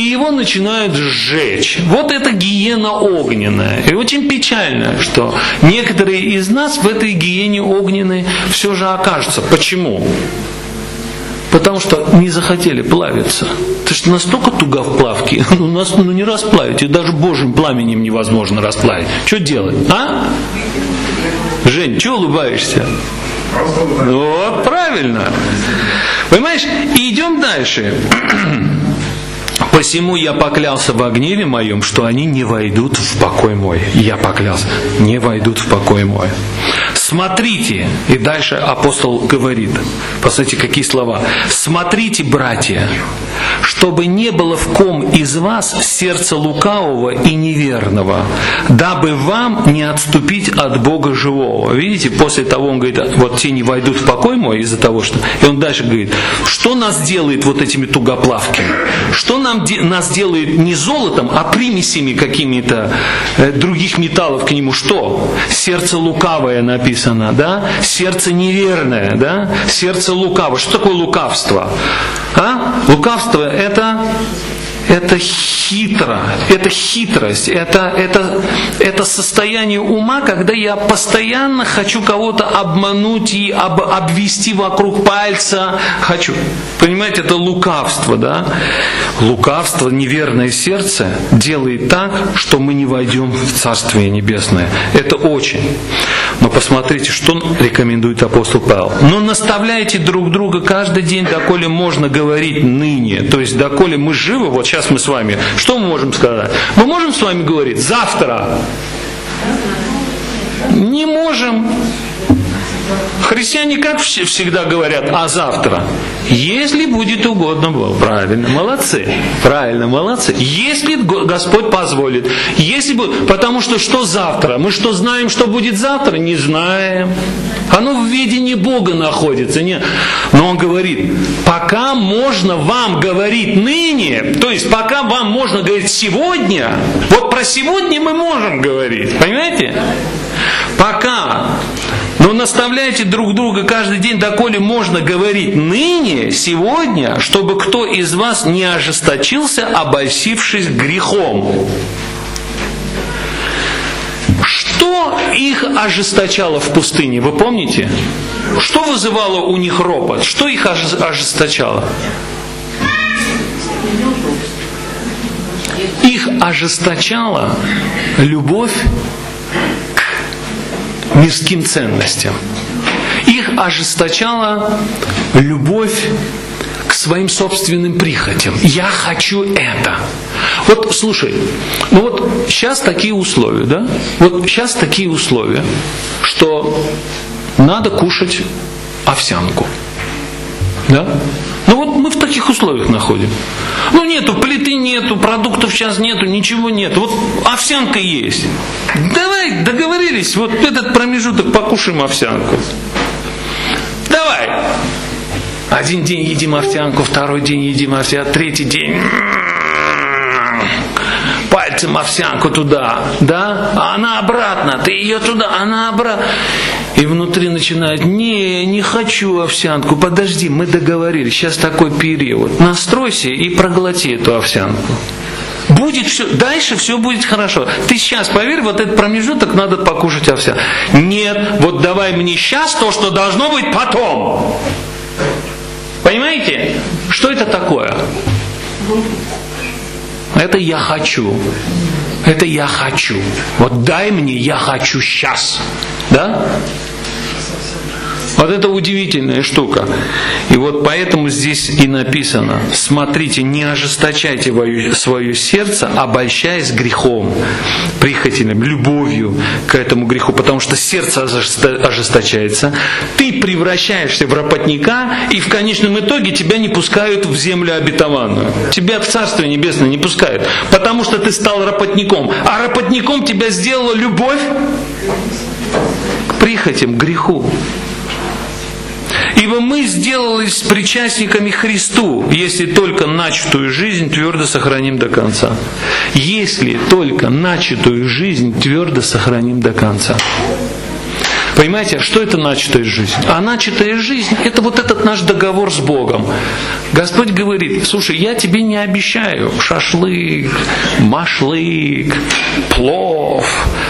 его начинают сжечь. Вот это гиена огненная. И очень печально, что некоторые из нас в этой гиене огненной все же окажутся. Почему? Потому что не захотели плавиться. Потому что настолько туга в плавке, ну, нас ну, не расплавить, и даже Божьим пламенем невозможно расплавить. Что делать, а? Жень, чего улыбаешься? Вот, правильно. Понимаешь, и идем дальше. Посему я поклялся во гневе моем, что они не войдут в покой мой. Я поклялся, не войдут в покой мой. Смотрите, и дальше апостол говорит, посмотрите, какие слова. Смотрите, братья, чтобы не было в ком из вас сердца лукавого и неверного, дабы вам не отступить от Бога живого. Видите, после того он говорит, вот те не войдут в покой мой из-за того, что... И он дальше говорит, что нас делает вот этими тугоплавками? Что нам, нас делает не золотом, а примесями какими-то э, других металлов к нему? Что? Сердце лукавое написано. Да? Сердце неверное, да? Сердце лукавое. Что такое лукавство? А? Лукавство это, это хитро, это хитрость, это, это, это состояние ума, когда я постоянно хочу кого-то обмануть и об, обвести вокруг пальца. Хочу. Понимаете, это лукавство, да? Лукавство, неверное сердце делает так, что мы не войдем в Царствие Небесное. Это очень. Но посмотрите, что рекомендует апостол Павел. Но наставляйте друг друга каждый день, доколе можно говорить ныне. То есть, доколе мы живы, вот сейчас мы с вами, что мы можем сказать? Мы можем с вами говорить завтра? Не можем. Христиане как всегда говорят, а завтра? Если будет угодно Богу. Правильно, молодцы. Правильно, молодцы. Если Господь позволит. Если будет, потому что что завтра? Мы что знаем, что будет завтра? Не знаем. Оно в ведении Бога находится. Нет. Но Он говорит, пока можно вам говорить ныне, то есть пока вам можно говорить сегодня, вот про сегодня мы можем говорить. Понимаете? Пока. Но наставляйте друг друга каждый день, доколе можно говорить ныне, сегодня, чтобы кто из вас не ожесточился, обольстившись грехом. Что их ожесточало в пустыне, вы помните? Что вызывало у них ропот? Что их ожесточало? Их ожесточала любовь к мирским ценностям. Их ожесточала любовь к своим собственным прихотям. Я хочу это. Вот слушай, ну вот сейчас такие условия, да? Вот сейчас такие условия, что надо кушать овсянку. Да? Ну вот мы в таких условиях находим. Ну нету, плиты нету, продуктов сейчас нету, ничего нету. Вот овсянка есть. Давай, договорились, вот этот промежуток покушаем овсянку. Давай. Один день едим овсянку, второй день едим овсянку, третий день пальцем овсянку туда, да? А она обратно, ты ее туда, она обратно. И внутри начинает, не, не хочу овсянку, подожди, мы договорились, сейчас такой период. Настройся и проглоти эту овсянку. Будет все, дальше все будет хорошо. Ты сейчас, поверь, вот этот промежуток надо покушать овсянку. Нет, вот давай мне сейчас то, что должно быть потом. Понимаете? Что это такое? Это я хочу. Это я хочу. Вот дай мне, я хочу сейчас. Да? Вот это удивительная штука. И вот поэтому здесь и написано: смотрите, не ожесточайте свое сердце, обольщаясь грехом, прихотями, любовью к этому греху, потому что сердце ожесточается, ты превращаешься в работника, и в конечном итоге тебя не пускают в землю обетованную. Тебя в Царствие Небесное не пускают, потому что ты стал работником. А работником тебя сделала любовь к прихотям, к греху. Ибо мы сделались причастниками Христу, если только начатую жизнь твердо сохраним до конца. Если только начатую жизнь твердо сохраним до конца. Понимаете, что это начатая жизнь? А начатая жизнь – это вот этот наш договор с Богом. Господь говорит: слушай, я тебе не обещаю шашлык, машлык, плов.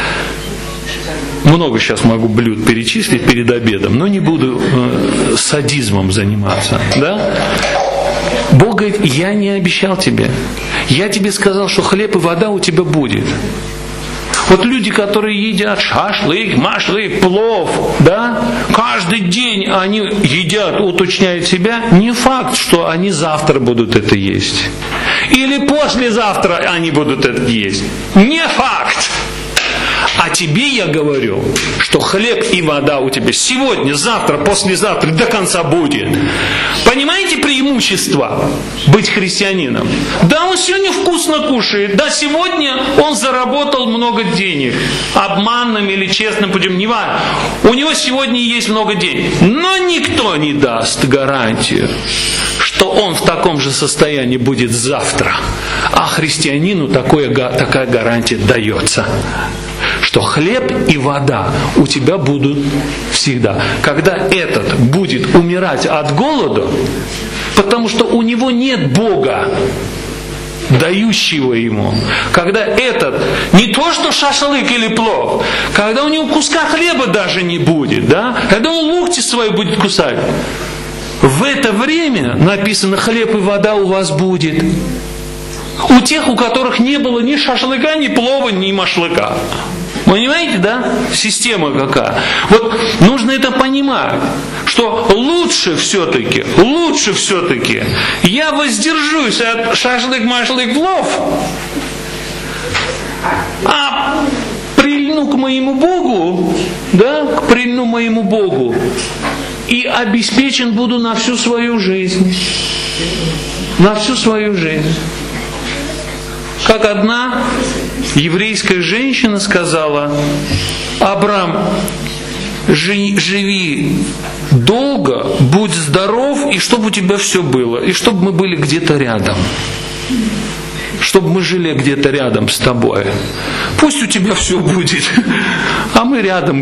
Много сейчас могу блюд перечислить перед обедом, но не буду э, садизмом заниматься. Да? Бог говорит: я не обещал тебе. Я тебе сказал, что хлеб и вода у тебя будет. Вот люди, которые едят шашлык, машлык, плов, да, каждый день они едят, уточняют себя, не факт, что они завтра будут это есть. Или послезавтра они будут это есть. Не факт. А тебе я говорю, что хлеб и вода у тебя сегодня, завтра, послезавтра, до конца будет. Понимаете преимущество быть христианином? Да, он сегодня вкусно кушает. Да, сегодня он заработал много денег. Обманным или честным путем, не важно. У него сегодня есть много денег. Но никто не даст гарантию, что он в таком же состоянии будет завтра. А христианину такое, такая гарантия дается. Что хлеб и вода у тебя будут всегда. Когда этот будет умирать от голода, потому что у него нет Бога, дающего ему. Когда этот, не то что шашлык или плов, когда у него куска хлеба даже не будет, да? Когда он локти свои будет кусать, в это время написано: хлеб и вода у вас будет. У тех, у которых не было ни шашлыка, ни плова, ни машлыка. Понимаете, да? Система какая. Вот нужно это понимать, что лучше все-таки, лучше все-таки я воздержусь от шашлык, машлык, плов, а прильну к моему Богу, да, прильну моему Богу и обеспечен буду на всю свою жизнь. На всю свою жизнь. Как одна еврейская женщина сказала: Абрам, живи долго, будь здоров, и чтобы у тебя все было, и чтобы мы были где-то рядом. Чтобы мы жили где-то рядом с тобой. Пусть у тебя все будет, а мы рядом.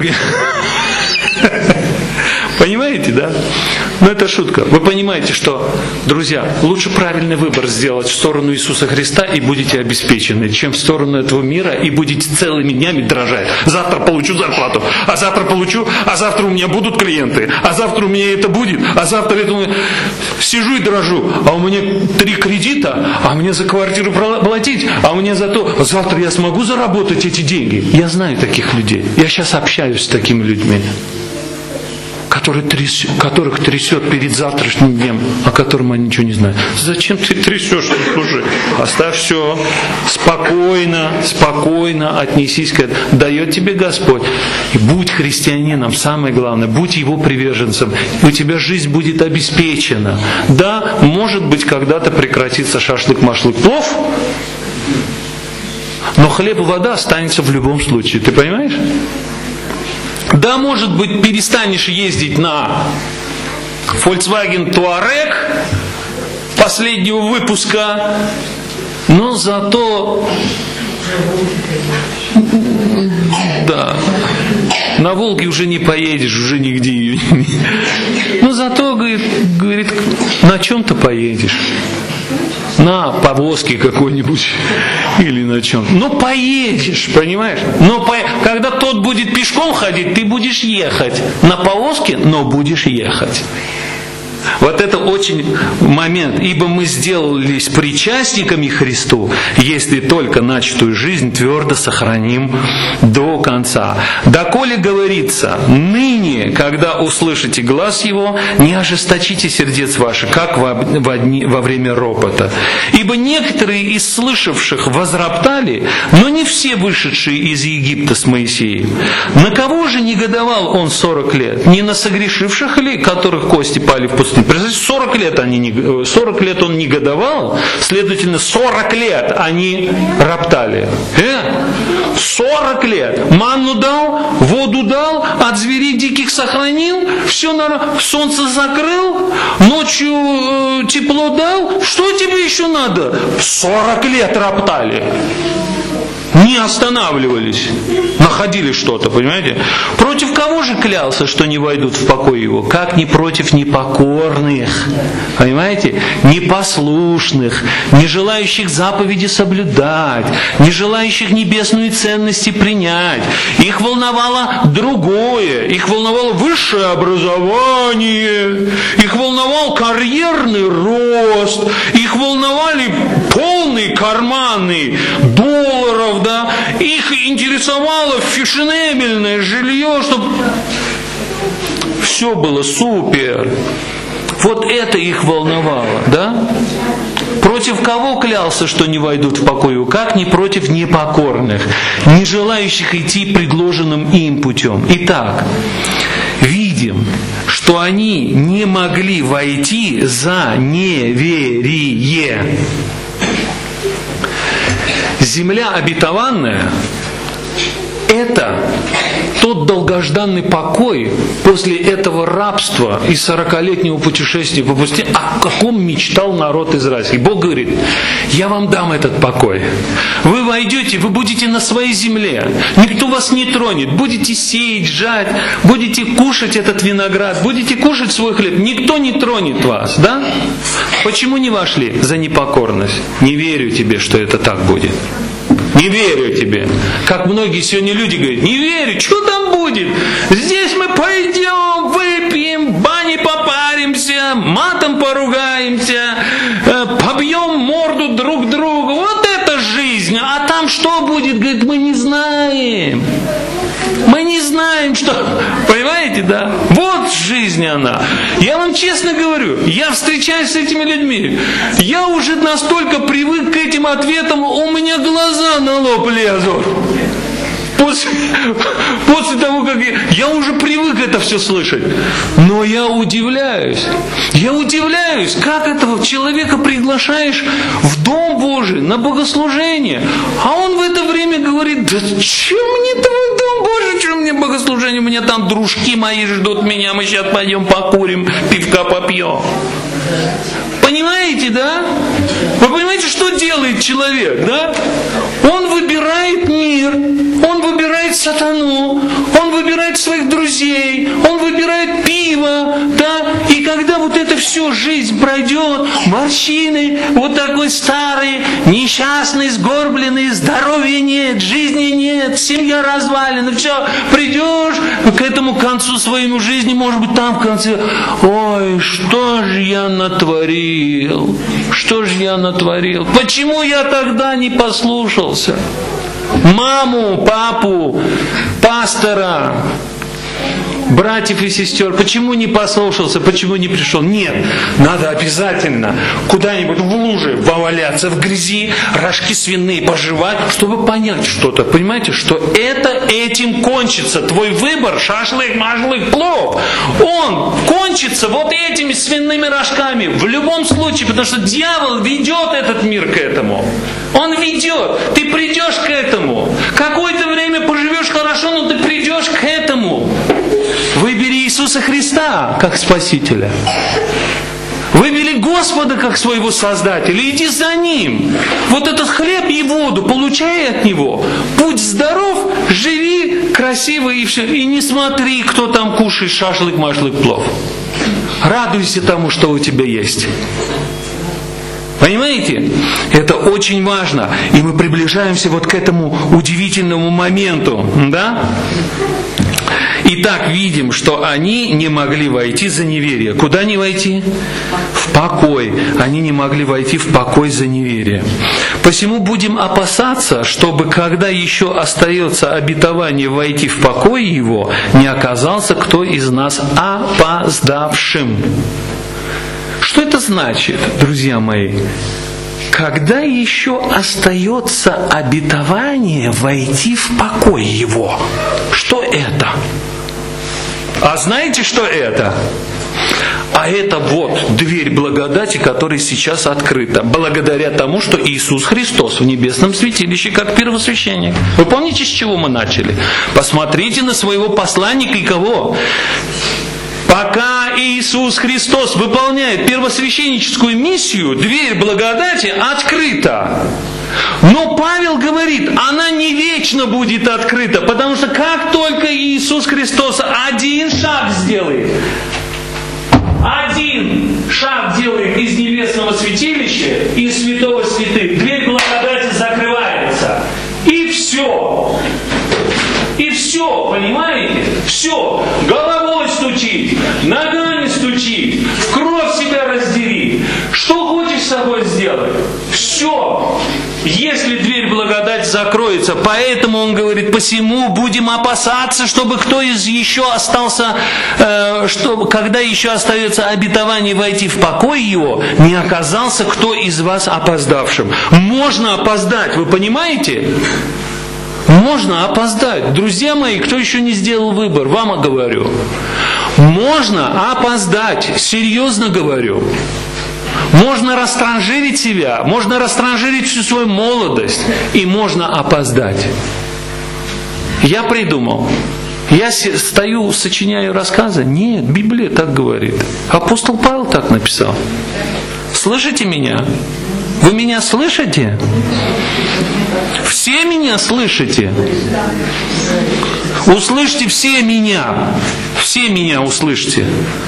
Понимаете, да? Но это шутка. Вы понимаете, что, друзья, лучше правильный выбор сделать в сторону Иисуса Христа и будете обеспечены, чем в сторону этого мира и будете целыми днями дрожать. Завтра получу зарплату, а завтра получу, а завтра у меня будут клиенты, а завтра у меня это будет, а завтра это... Сижу и дрожу, а у меня три кредита, а мне за квартиру платить, а мне за то... Завтра я смогу заработать эти деньги. Я знаю таких людей. Я сейчас общаюсь с такими людьми, который тряс, которых трясет перед завтрашним днем, о котором они ничего не знают. Зачем ты трясешь? Слушай, оставь все. Спокойно, спокойно отнесись к этому. Дает тебе Господь. И будь христианином, самое главное, будь его приверженцем. И у тебя жизнь будет обеспечена. Да, может быть, когда-то прекратится шашлык, машлык, плов, но хлеб и вода останется в любом случае. Ты понимаешь? Да, может быть, перестанешь ездить на Volkswagen Touareg последнего выпуска, но зато да, на Волге уже не поедешь, уже нигде. Но зато, говорит, говорит, на чем-то поедешь. На повозке какой-нибудь или на чем. Но поедешь, понимаешь? Но по... когда тот будет пешком ходить, ты будешь ехать. На повозке, но будешь ехать. Вот это очень момент. Ибо мы сделались причастниками Христу, если только начатую жизнь твердо сохраним до конца. Доколе говорится: ныне, когда услышите глас Его, не ожесточите сердец ваших, как во, во, дни, во время ропота. Ибо некоторые из слышавших возроптали, но не все вышедшие из Египта с Моисеем. На кого же негодовал он сорок лет? Не на согрешивших ли, которых кости пали в пустыню? Представляете, сорок лет, они не, сорок лет он негодовал, следовательно, сорок лет они роптали. Э? сорок лет. Манну дал, воду дал, от зверей диких сохранил, все на солнце закрыл, ночью э, тепло дал. Что тебе еще надо? сорок лет роптали. не останавливались, находили что-то, понимаете? Против кого же клялся, что не войдут в покой его? Как не против непокорных, понимаете? Непослушных, не желающих заповеди соблюдать, не желающих небесную ценности принять. Их волновало другое, их волновало высшее образование, их волновал карьерный рост, их волновали полные карманы долларов, да, их интересовало фешенебельное жилье, чтобы все было супер. Вот это их волновало, да? Против кого клялся, что не войдут в покой его? Как не против непокорных, не желающих идти предложенным им путем. Итак, видим, что они не могли войти за неверие. Земля обетованная – это тот долгожданный покой после этого рабства и сорокалетнего путешествия по пустыне, о каком мечтал народ израильский. Бог говорит: я вам дам этот покой. Вы войдете, вы будете на своей земле. Никто вас не тронет. Будете сеять, жать, будете кушать этот виноград, будете кушать свой хлеб. Никто не тронет вас, да? Почему не вошли? За непокорность. Не верю тебе, что это так будет. Не верю тебе. Как многие сегодня люди говорят: не верю, что там будет? Здесь мы пойдем, выпьем, в бане попаримся, матом поругаемся, побьем морду друг другу. Вот это жизнь. А там что будет? Говорит, мы не знаем. Мы не знаем, что... Понимаете, да? Вот жизнь она. Я вам честно говорю, я встречаюсь с этими людьми. Я уже настолько привык к этим ответам, у меня глаза на лоб лезут. После, после того, как я, я уже привык это все слышать. Но я удивляюсь. Я удивляюсь, как этого человека приглашаешь в Дом Божий, на богослужение. А он в это время говорит: да чем мне твой Дом Божий, чем мне богослужение? У меня там дружки мои ждут меня, мы сейчас пойдем покурим, пивка попьем. Понимаете, да? Вы понимаете, что делает человек, да? Он выбирает мир, он выбирает сатану, он выбирает своих друзей, он выбирает пиво, да? И когда вот это все, жизнь пройдет, морщины, вот такой старый, несчастный, сгорбленный, здоровья нет, жизни нет, семья развалена, все, придешь к этому концу своей жизни, может быть, там в конце: ой, что же я натворил, что же я натворил, почему я тогда не послушался маму, папу, пастора, братьев и сестер, почему не послушался, почему не пришел? Нет, надо обязательно куда-нибудь в луже поваляться, в грязи, рожки свиные пожевать, чтобы понять что-то. Понимаете, что это этим кончится. Твой выбор, шашлык, машлык, плов, он кончится вот этими свиными рожками. В любом случае, потому что дьявол ведет этот мир к этому. Он ведет. Ты придешь к этому. Какое-то время поживешь хорошо, но ты придешь к этому. Выбери Иисуса Христа как Спасителя. Выбери Господа как своего Создателя. Иди за Ним. Вот этот хлеб и воду получай от Него. Будь здоров, живи красиво и все. И не смотри, кто там кушает шашлык, машлык, плов. Радуйся тому, что у тебя есть. Понимаете? Это очень важно. И мы приближаемся вот к этому удивительному моменту. Да? Итак, видим, что они не могли войти за неверие. Куда не войти? В покой. Они не могли войти в покой за неверие. Посему будем опасаться, чтобы, когда еще остается обетование войти в покой его, не оказался кто из нас опоздавшим. Что это значит, друзья мои? Когда еще остается обетование войти в покой его? Что это? А знаете, что это? А это вот дверь благодати, которая сейчас открыта, благодаря тому, что Иисус Христос в небесном святилище как первосвященник. Вы помните, с чего мы начали? Посмотрите на своего посланника и кого? Пока Иисус Христос выполняет первосвященническую миссию, дверь благодати открыта. Но Павел говорит, она не вечно будет открыта, потому что как только Иисус Христос один шаг сделает, один шаг делает из небесного святилища, из святого святых, дверь благодати закрывается. И все. И все, понимаете? Все. Головой стучить, ногами стучить, в кровь себя раздери. Что хочешь с собой сделать? Все. Если дверь благодати закроется, поэтому он говорит, посему будем опасаться, чтобы кто из еще остался, э, что, когда еще остается обетование войти в покой его, не оказался кто из вас опоздавшим. Можно опоздать, вы понимаете? Можно опоздать. Друзья мои, кто еще не сделал выбор, вам говорю. Можно опоздать, серьезно говорю. Можно растранжирить себя, можно растранжирить всю свою молодость, и можно опоздать. Я придумал. Я стою, сочиняю рассказы. Нет, Библия так говорит. Апостол Павел так написал. Слышите меня? Вы меня слышите? Все меня слышите? Услышьте все меня. Все меня услышьте.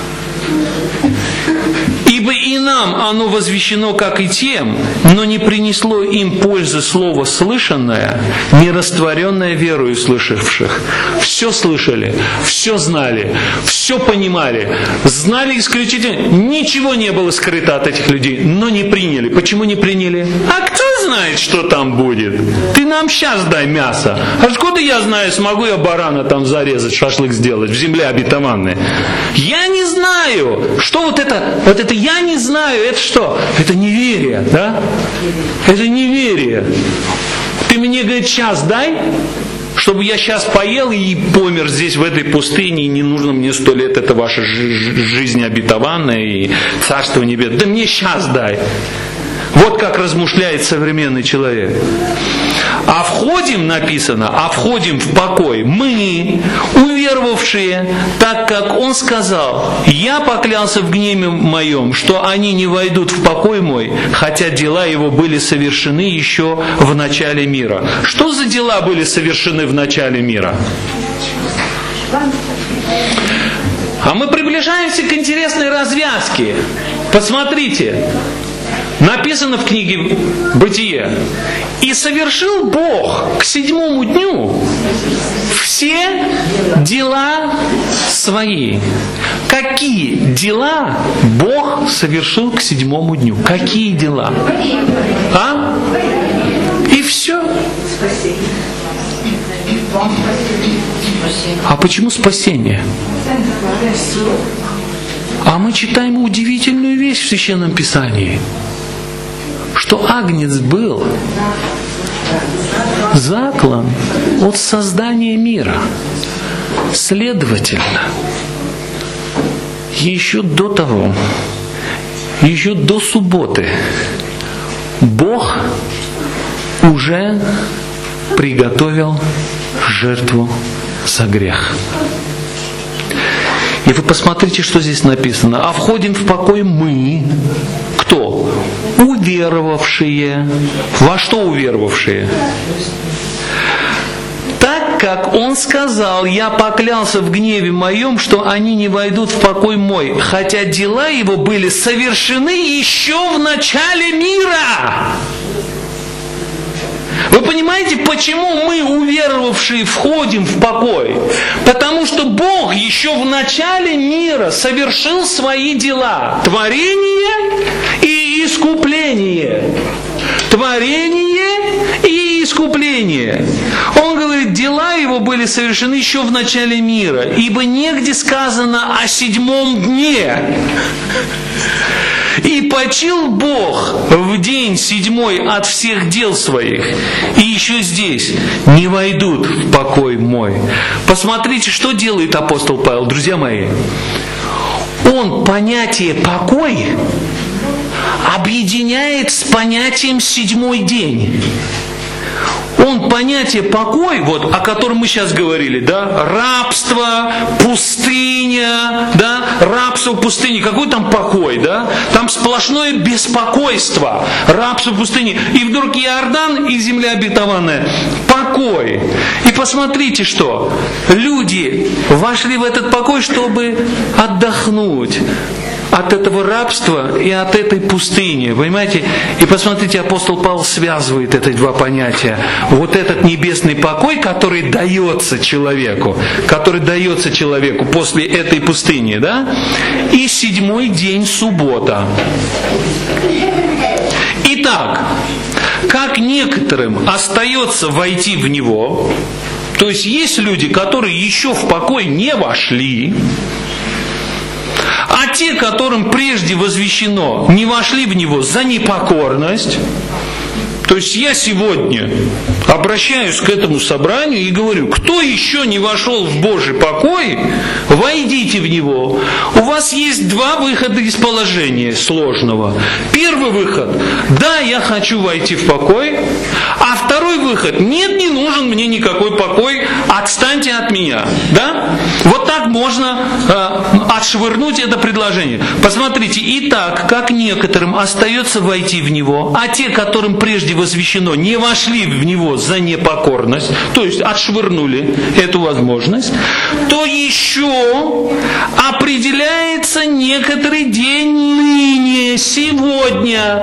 Ибо и нам оно возвещено, как и тем, но не принесло им пользы слово слышанное, не растворенное верою слышавших. Все слышали, все знали, все понимали, знали исключительно, ничего не было скрыто от этих людей, но не приняли. Почему не приняли? А кто знает, что там будет? Ты нам сейчас дай мясо. А откуда я знаю, смогу я барана там зарезать, шашлык сделать в земле обетованной? Я не знаю, что вот это, вот это я не знаю, это что? Это неверие, да? Это неверие. Ты мне, говорит, сейчас дай, чтобы я сейчас поел и помер здесь, в этой пустыне, и не нужно мне сто лет, это ваша жизнь обетованная и царство небесное. Да мне сейчас дай. Вот как размышляет современный человек. А входим, написано, а входим в покой мы, уверовавшие, так как он сказал, я поклялся в гневе моем, что они не войдут в покой мой, хотя дела его были совершены еще в начале мира. Что за дела были совершены в начале мира? А мы приближаемся к интересной развязке. Посмотрите. Написано в книге «Бытие». «И совершил Бог к седьмому дню все дела свои». Какие дела Бог совершил к седьмому дню? Какие дела? А? И все. А почему спасение? А мы читаем удивительную вещь в Священном Писании. Что Агнец был заклан от создания мира. Следовательно, еще до того, еще до субботы, Бог уже приготовил жертву за грех. И вы посмотрите, что здесь написано. А входим в покой мы. Кто? Уверовавшие. Во что уверовавшие? Так как он сказал, я поклялся в гневе моем, что они не войдут в покой мой, хотя дела его были совершены еще в начале мира. Вы понимаете, почему мы, уверовавшие, входим в покой? Потому что Бог еще в начале мира совершил свои дела. Творение и искупление. Творение и искупление. Он говорит, дела его были совершены еще в начале мира, ибо негде сказано о седьмом дне. И почил Бог в день седьмой от всех дел своих. И еще здесь не войдут в покой мой. Посмотрите, что делает апостол Павел, друзья мои. Он понятие покой объединяет с понятием седьмой день. он понятие покой, вот, о котором мы сейчас говорили, да, рабство, пустыня, да, рабство в пустыне, какой там покой, да, там сплошное беспокойство, рабство в пустыне, и вдруг Иордан и земля обетованная, покой. И посмотрите, что люди вошли в этот покой, чтобы отдохнуть от этого рабства и от этой пустыни, понимаете? И посмотрите, апостол Павел связывает эти два понятия. Вот этот небесный покой, который дается человеку, который дается человеку после этой пустыни, да? И седьмой день суббота. Итак, как некоторым остается войти в него, то есть есть люди, которые еще в покой не вошли, а те, которым прежде возвещено, не вошли в него за непокорность. То есть я сегодня обращаюсь к этому собранию и говорю, кто еще не вошел в Божий покой, войдите в него. У вас есть два выхода из положения сложного. Первый выход, да, я хочу войти в покой. А второй выход, нет, не нужен мне никакой покой, отстаньте от меня. Да? Вот так можно э, отшвырнуть это предложение. Посмотрите, итак, как некоторым остается войти в него, а те, которым прежде возвещено, не вошли в него за непокорность, то есть отшвырнули эту возможность, то еще определяется некоторый день ныне, сегодня.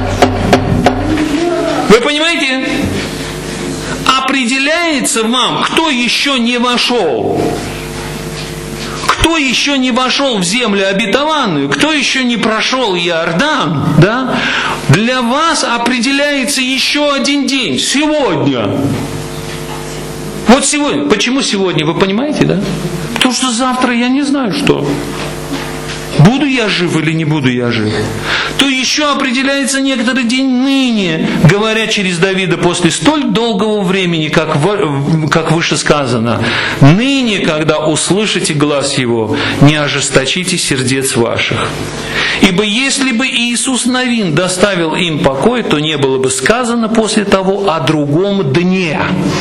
Вы понимаете? Определяется вам, кто еще не вошел. Кто еще не вошел в землю обетованную, кто еще не прошел Иордан, да? Для вас определяется еще один день, сегодня. Вот сегодня. Почему сегодня, вы понимаете, да? Потому что завтра я не знаю, что. Буду я жив или не буду я жив? То еще определяется некоторый день ныне, говоря через Давида после столь долгого времени, как, в, как выше сказано. Ныне, когда услышите глас его, не ожесточите сердец ваших. Ибо если бы Иисус Навин доставил им покой, то не было бы сказано после того о другом дне.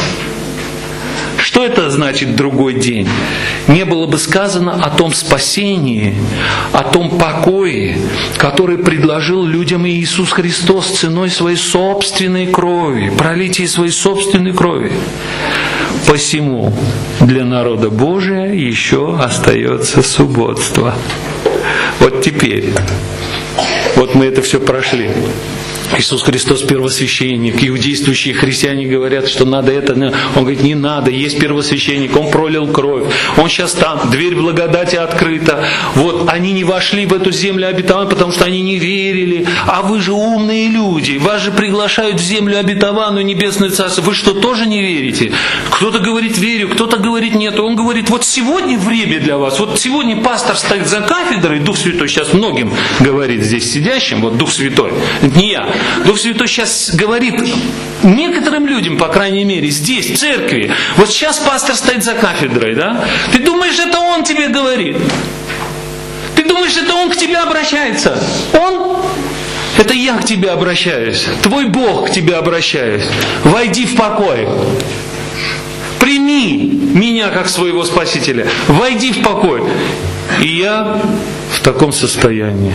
Что это значит другой день? Не было бы сказано о том спасении, о том покое, который предложил людям Иисус Христос ценой своей собственной крови, пролития своей собственной крови. Посему для народа Божия еще остается субботство. Вот теперь, вот мы это все прошли. Иисус Христос первосвященник. Иудействующие христиане говорят, что надо это. Он говорит, не надо, есть первосвященник, он пролил кровь. Он сейчас там, дверь благодати открыта. Вот, они не вошли в эту землю обетованную, потому что они не верили. А вы же умные люди, вас же приглашают в землю обетованную, небесное царство. Вы что, тоже не верите? Кто-то говорит, верю, кто-то говорит, нет. Он говорит, вот сегодня время для вас. Вот сегодня пастор стоит за кафедрой, Дух Святой сейчас многим говорит здесь сидящим, вот Дух Святой, не я. Дух Святой сейчас говорит некоторым людям, по крайней мере, здесь, в церкви. Вот сейчас пастор стоит за кафедрой, да? Ты думаешь, это он тебе говорит? Ты думаешь, это он к тебе обращается? Он? Это я к тебе обращаюсь. Твой Бог к тебе обращаюсь. Войди в покой. Прими меня как своего Спасителя. Войди в покой. И я в таком состоянии.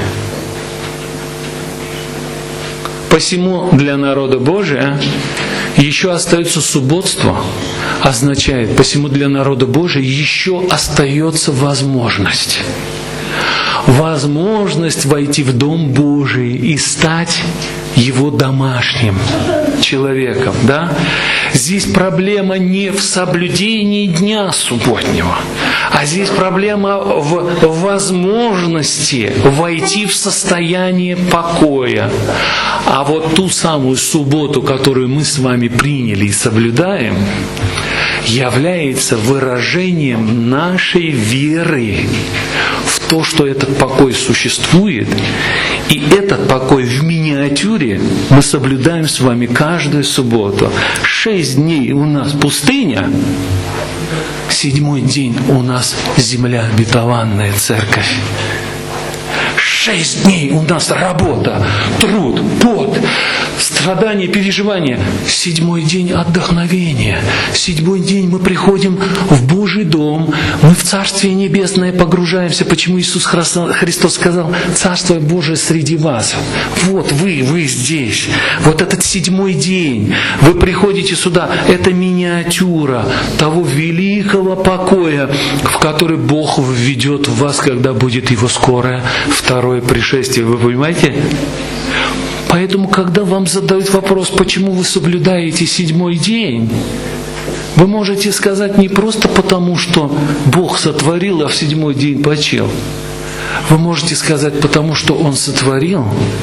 Посему для народа Божия еще остается субботство, означает, посему для народа Божия еще остается возможность. Возможность войти в Дом Божий и стать его домашним человеком. Да? Здесь проблема не в соблюдении дня субботнего, а здесь проблема в возможности войти в состояние покоя. А вот ту самую субботу, которую мы с вами приняли и соблюдаем, является выражением нашей веры в то, что этот покой существует. И этот покой в миниатюре мы соблюдаем с вами каждую субботу. Шесть дней у нас пустыня, седьмой день у нас земля обетованная, церковь. Шесть дней у нас работа, труд, пот, страдания, переживания. Седьмой день отдохновения. Седьмой день мы приходим в Божий дом, мы в Царствие Небесное погружаемся. Почему Иисус Христос сказал: Царство Божие среди вас. Вот вы, вы здесь. Вот этот седьмой день. Вы приходите сюда. Это миниатюра того великого покоя, в который Бог введет в вас, когда будет Его скорое второе пришествие. Вы понимаете? Поэтому, когда вам задают вопрос, почему вы соблюдаете седьмой день, вы можете сказать не просто потому, что Бог сотворил, а в седьмой день почил. Вы можете сказать, потому что Он сотворил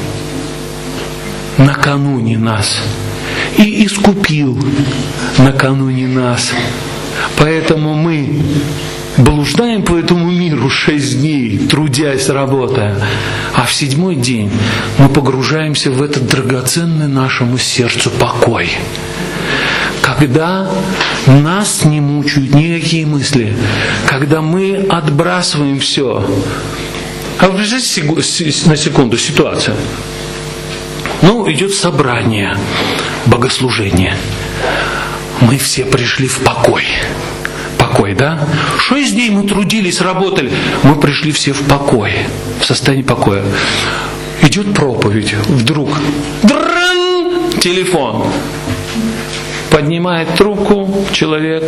накануне нас и искупил накануне нас. Поэтому мы блуждаем по этому миру шесть дней, трудясь, работая. А в седьмой день мы погружаемся в этот драгоценный нашему сердцу покой. Когда нас не мучают никакие мысли, когда мы отбрасываем все. А вы представьте на секунду ситуацию. Ну, идет собрание, богослужение. Мы все пришли в покой. Покой, да? Шесть дней мы трудились, работали. Мы пришли все в покой, в состоянии покоя. Идет проповедь, вдруг дрын, телефон. Поднимает трубку человек,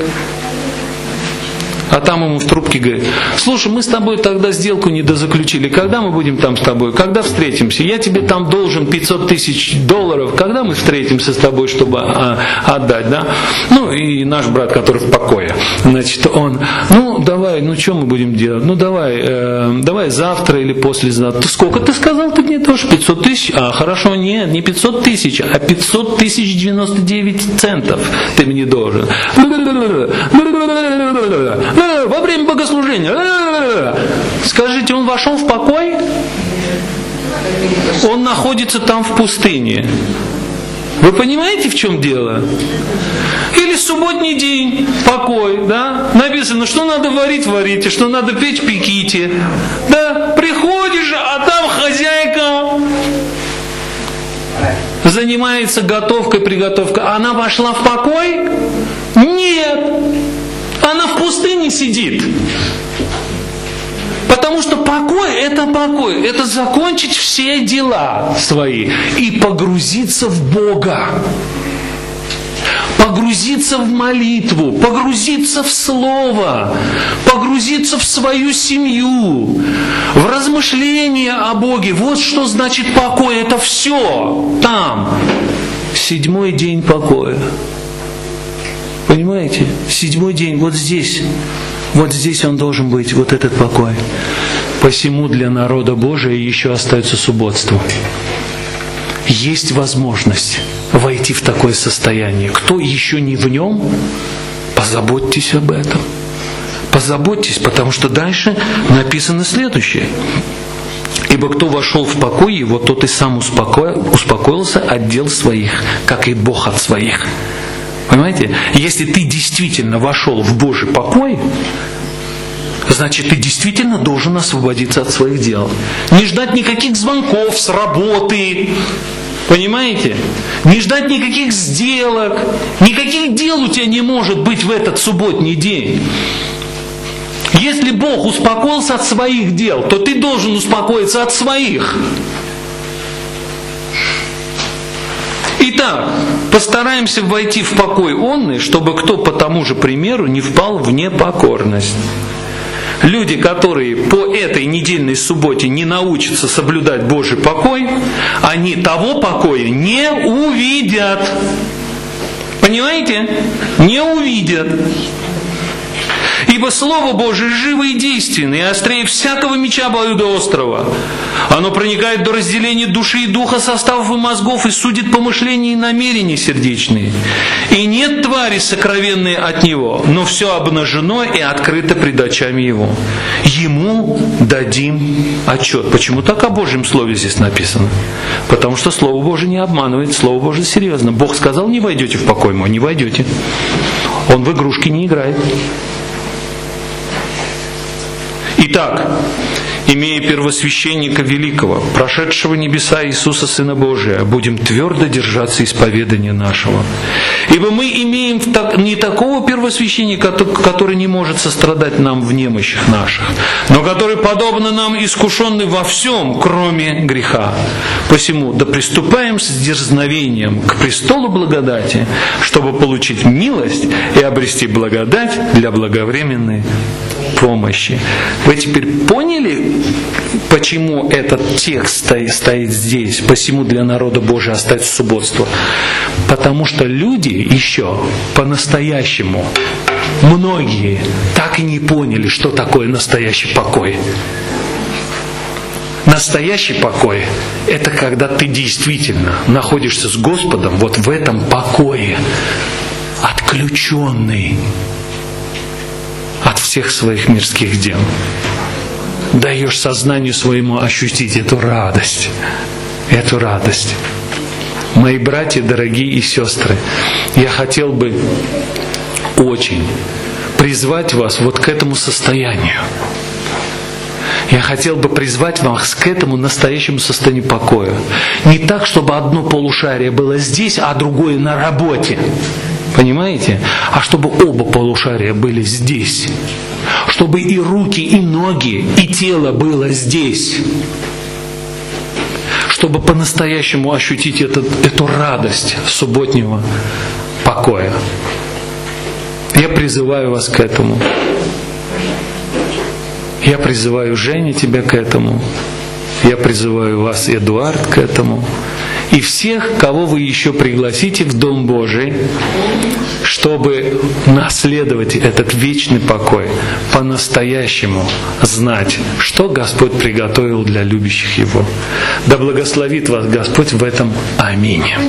а там ему в трубке говорит: слушай, мы с тобой тогда сделку не дозаключили. Когда мы будем там с тобой? Когда встретимся? Я тебе там должен пятьсот тысяч долларов. Когда мы встретимся с тобой, чтобы а, отдать, да? Ну, и наш брат, который в покое. Значит, он, ну, давай, ну, что мы будем делать? Ну, давай, э, давай завтра или послезавтра. Ты сколько ты сказал? Ты мне тоже пятьсот тысяч? А, хорошо, нет, не пятьсот тысяч, а пятьсот тысяч девяносто девять центов ты мне должен. Во время богослужения. Скажите, он вошел в покой? Он находится там в пустыне. Вы понимаете, в чем дело? Или субботний день, покой, да? Написано, что надо варить, варите, что надо печь, пеките. Да? Приходишь, а там хозяйка занимается готовкой, приготовкой. Она вошла в покой? Нет. Она в пустыне сидит. Потому что покой – это покой. Это закончить все дела свои и погрузиться в Бога. Погрузиться в молитву, погрузиться в Слово, погрузиться в свою семью, в размышления о Боге. Вот что значит покой. Это все там. Седьмой день покоя. Понимаете? Седьмой день вот здесь. Вот здесь он должен быть, вот этот покой. Посему для народа Божия еще остается субботство. Есть возможность войти в такое состояние. Кто еще не в нем, позаботьтесь об этом. Позаботьтесь, потому что дальше написано следующее. Ибо кто вошел в покой его, тот и сам успокоился от дел своих, как и Бог от своих. Понимаете? Если ты действительно вошел в Божий покой, значит, ты действительно должен освободиться от своих дел. Не ждать никаких звонков с работы. Понимаете? Не ждать никаких сделок. Никаких дел у тебя не может быть в этот субботний день. Если Бог успокоился от своих дел, то ты должен успокоиться от своих. Итак, постараемся войти в покой онный, чтобы кто по тому же примеру не впал в непокорность. Люди, которые по этой недельной субботе не научатся соблюдать Божий покой, они того покоя не увидят. Понимаете? Не увидят. Ибо Слово Божие живо и действенно, и острее всякого меча обоюдоострого. Оно проникает до разделения души и духа, составов и мозгов, и судит помышления и намерения сердечные. И нет твари сокровенной от Него, но все обнажено и открыто пред очами Его. Ему дадим отчет. Почему так о Божьем Слове здесь написано? Потому что Слово Божие не обманывает, Слово Божие серьезно. Бог сказал, не войдете в покой мой, не войдете. Он в игрушки не играет. Итак, имея первосвященника великого, прошедшего небеса Иисуса Сына Божия, будем твердо держаться исповедания нашего. Ибо мы имеем не такого первосвященника, который не может сострадать нам в немощах наших, но который, подобно нам, искушенный во всем, кроме греха. Посему да приступаем с дерзновением к престолу благодати, чтобы получить милость и обрести благодать для благовременной помощи. Вы теперь поняли, почему этот текст стоит, стоит здесь? Посему для народа Божия остается субботство. Потому что люди еще по-настоящему, многие так и не поняли, что такое настоящий покой. Настоящий покой – это когда ты действительно находишься с Господом вот в этом покое, отключенный от всех своих мирских дел. Даешь сознанию своему ощутить эту радость. Эту радость. Мои братья, дорогие и сестры, я хотел бы очень призвать вас вот к этому состоянию. Я хотел бы призвать вас к этому настоящему состоянию покоя. Не так, чтобы одно полушарие было здесь, а другое на работе. Понимаете? А чтобы оба полушария были здесь. Чтобы и руки, и ноги, и тело было здесь. Чтобы по-настоящему ощутить этот, эту радость субботнего покоя. Я призываю вас к этому. Я призываю Женю тебя к этому. Я призываю вас, Эдуард, к этому. И всех, кого вы еще пригласите в Дом Божий, чтобы наследовать этот вечный покой, по-настоящему знать, что Господь приготовил для любящих Его. Да благословит вас Господь в этом. Аминь.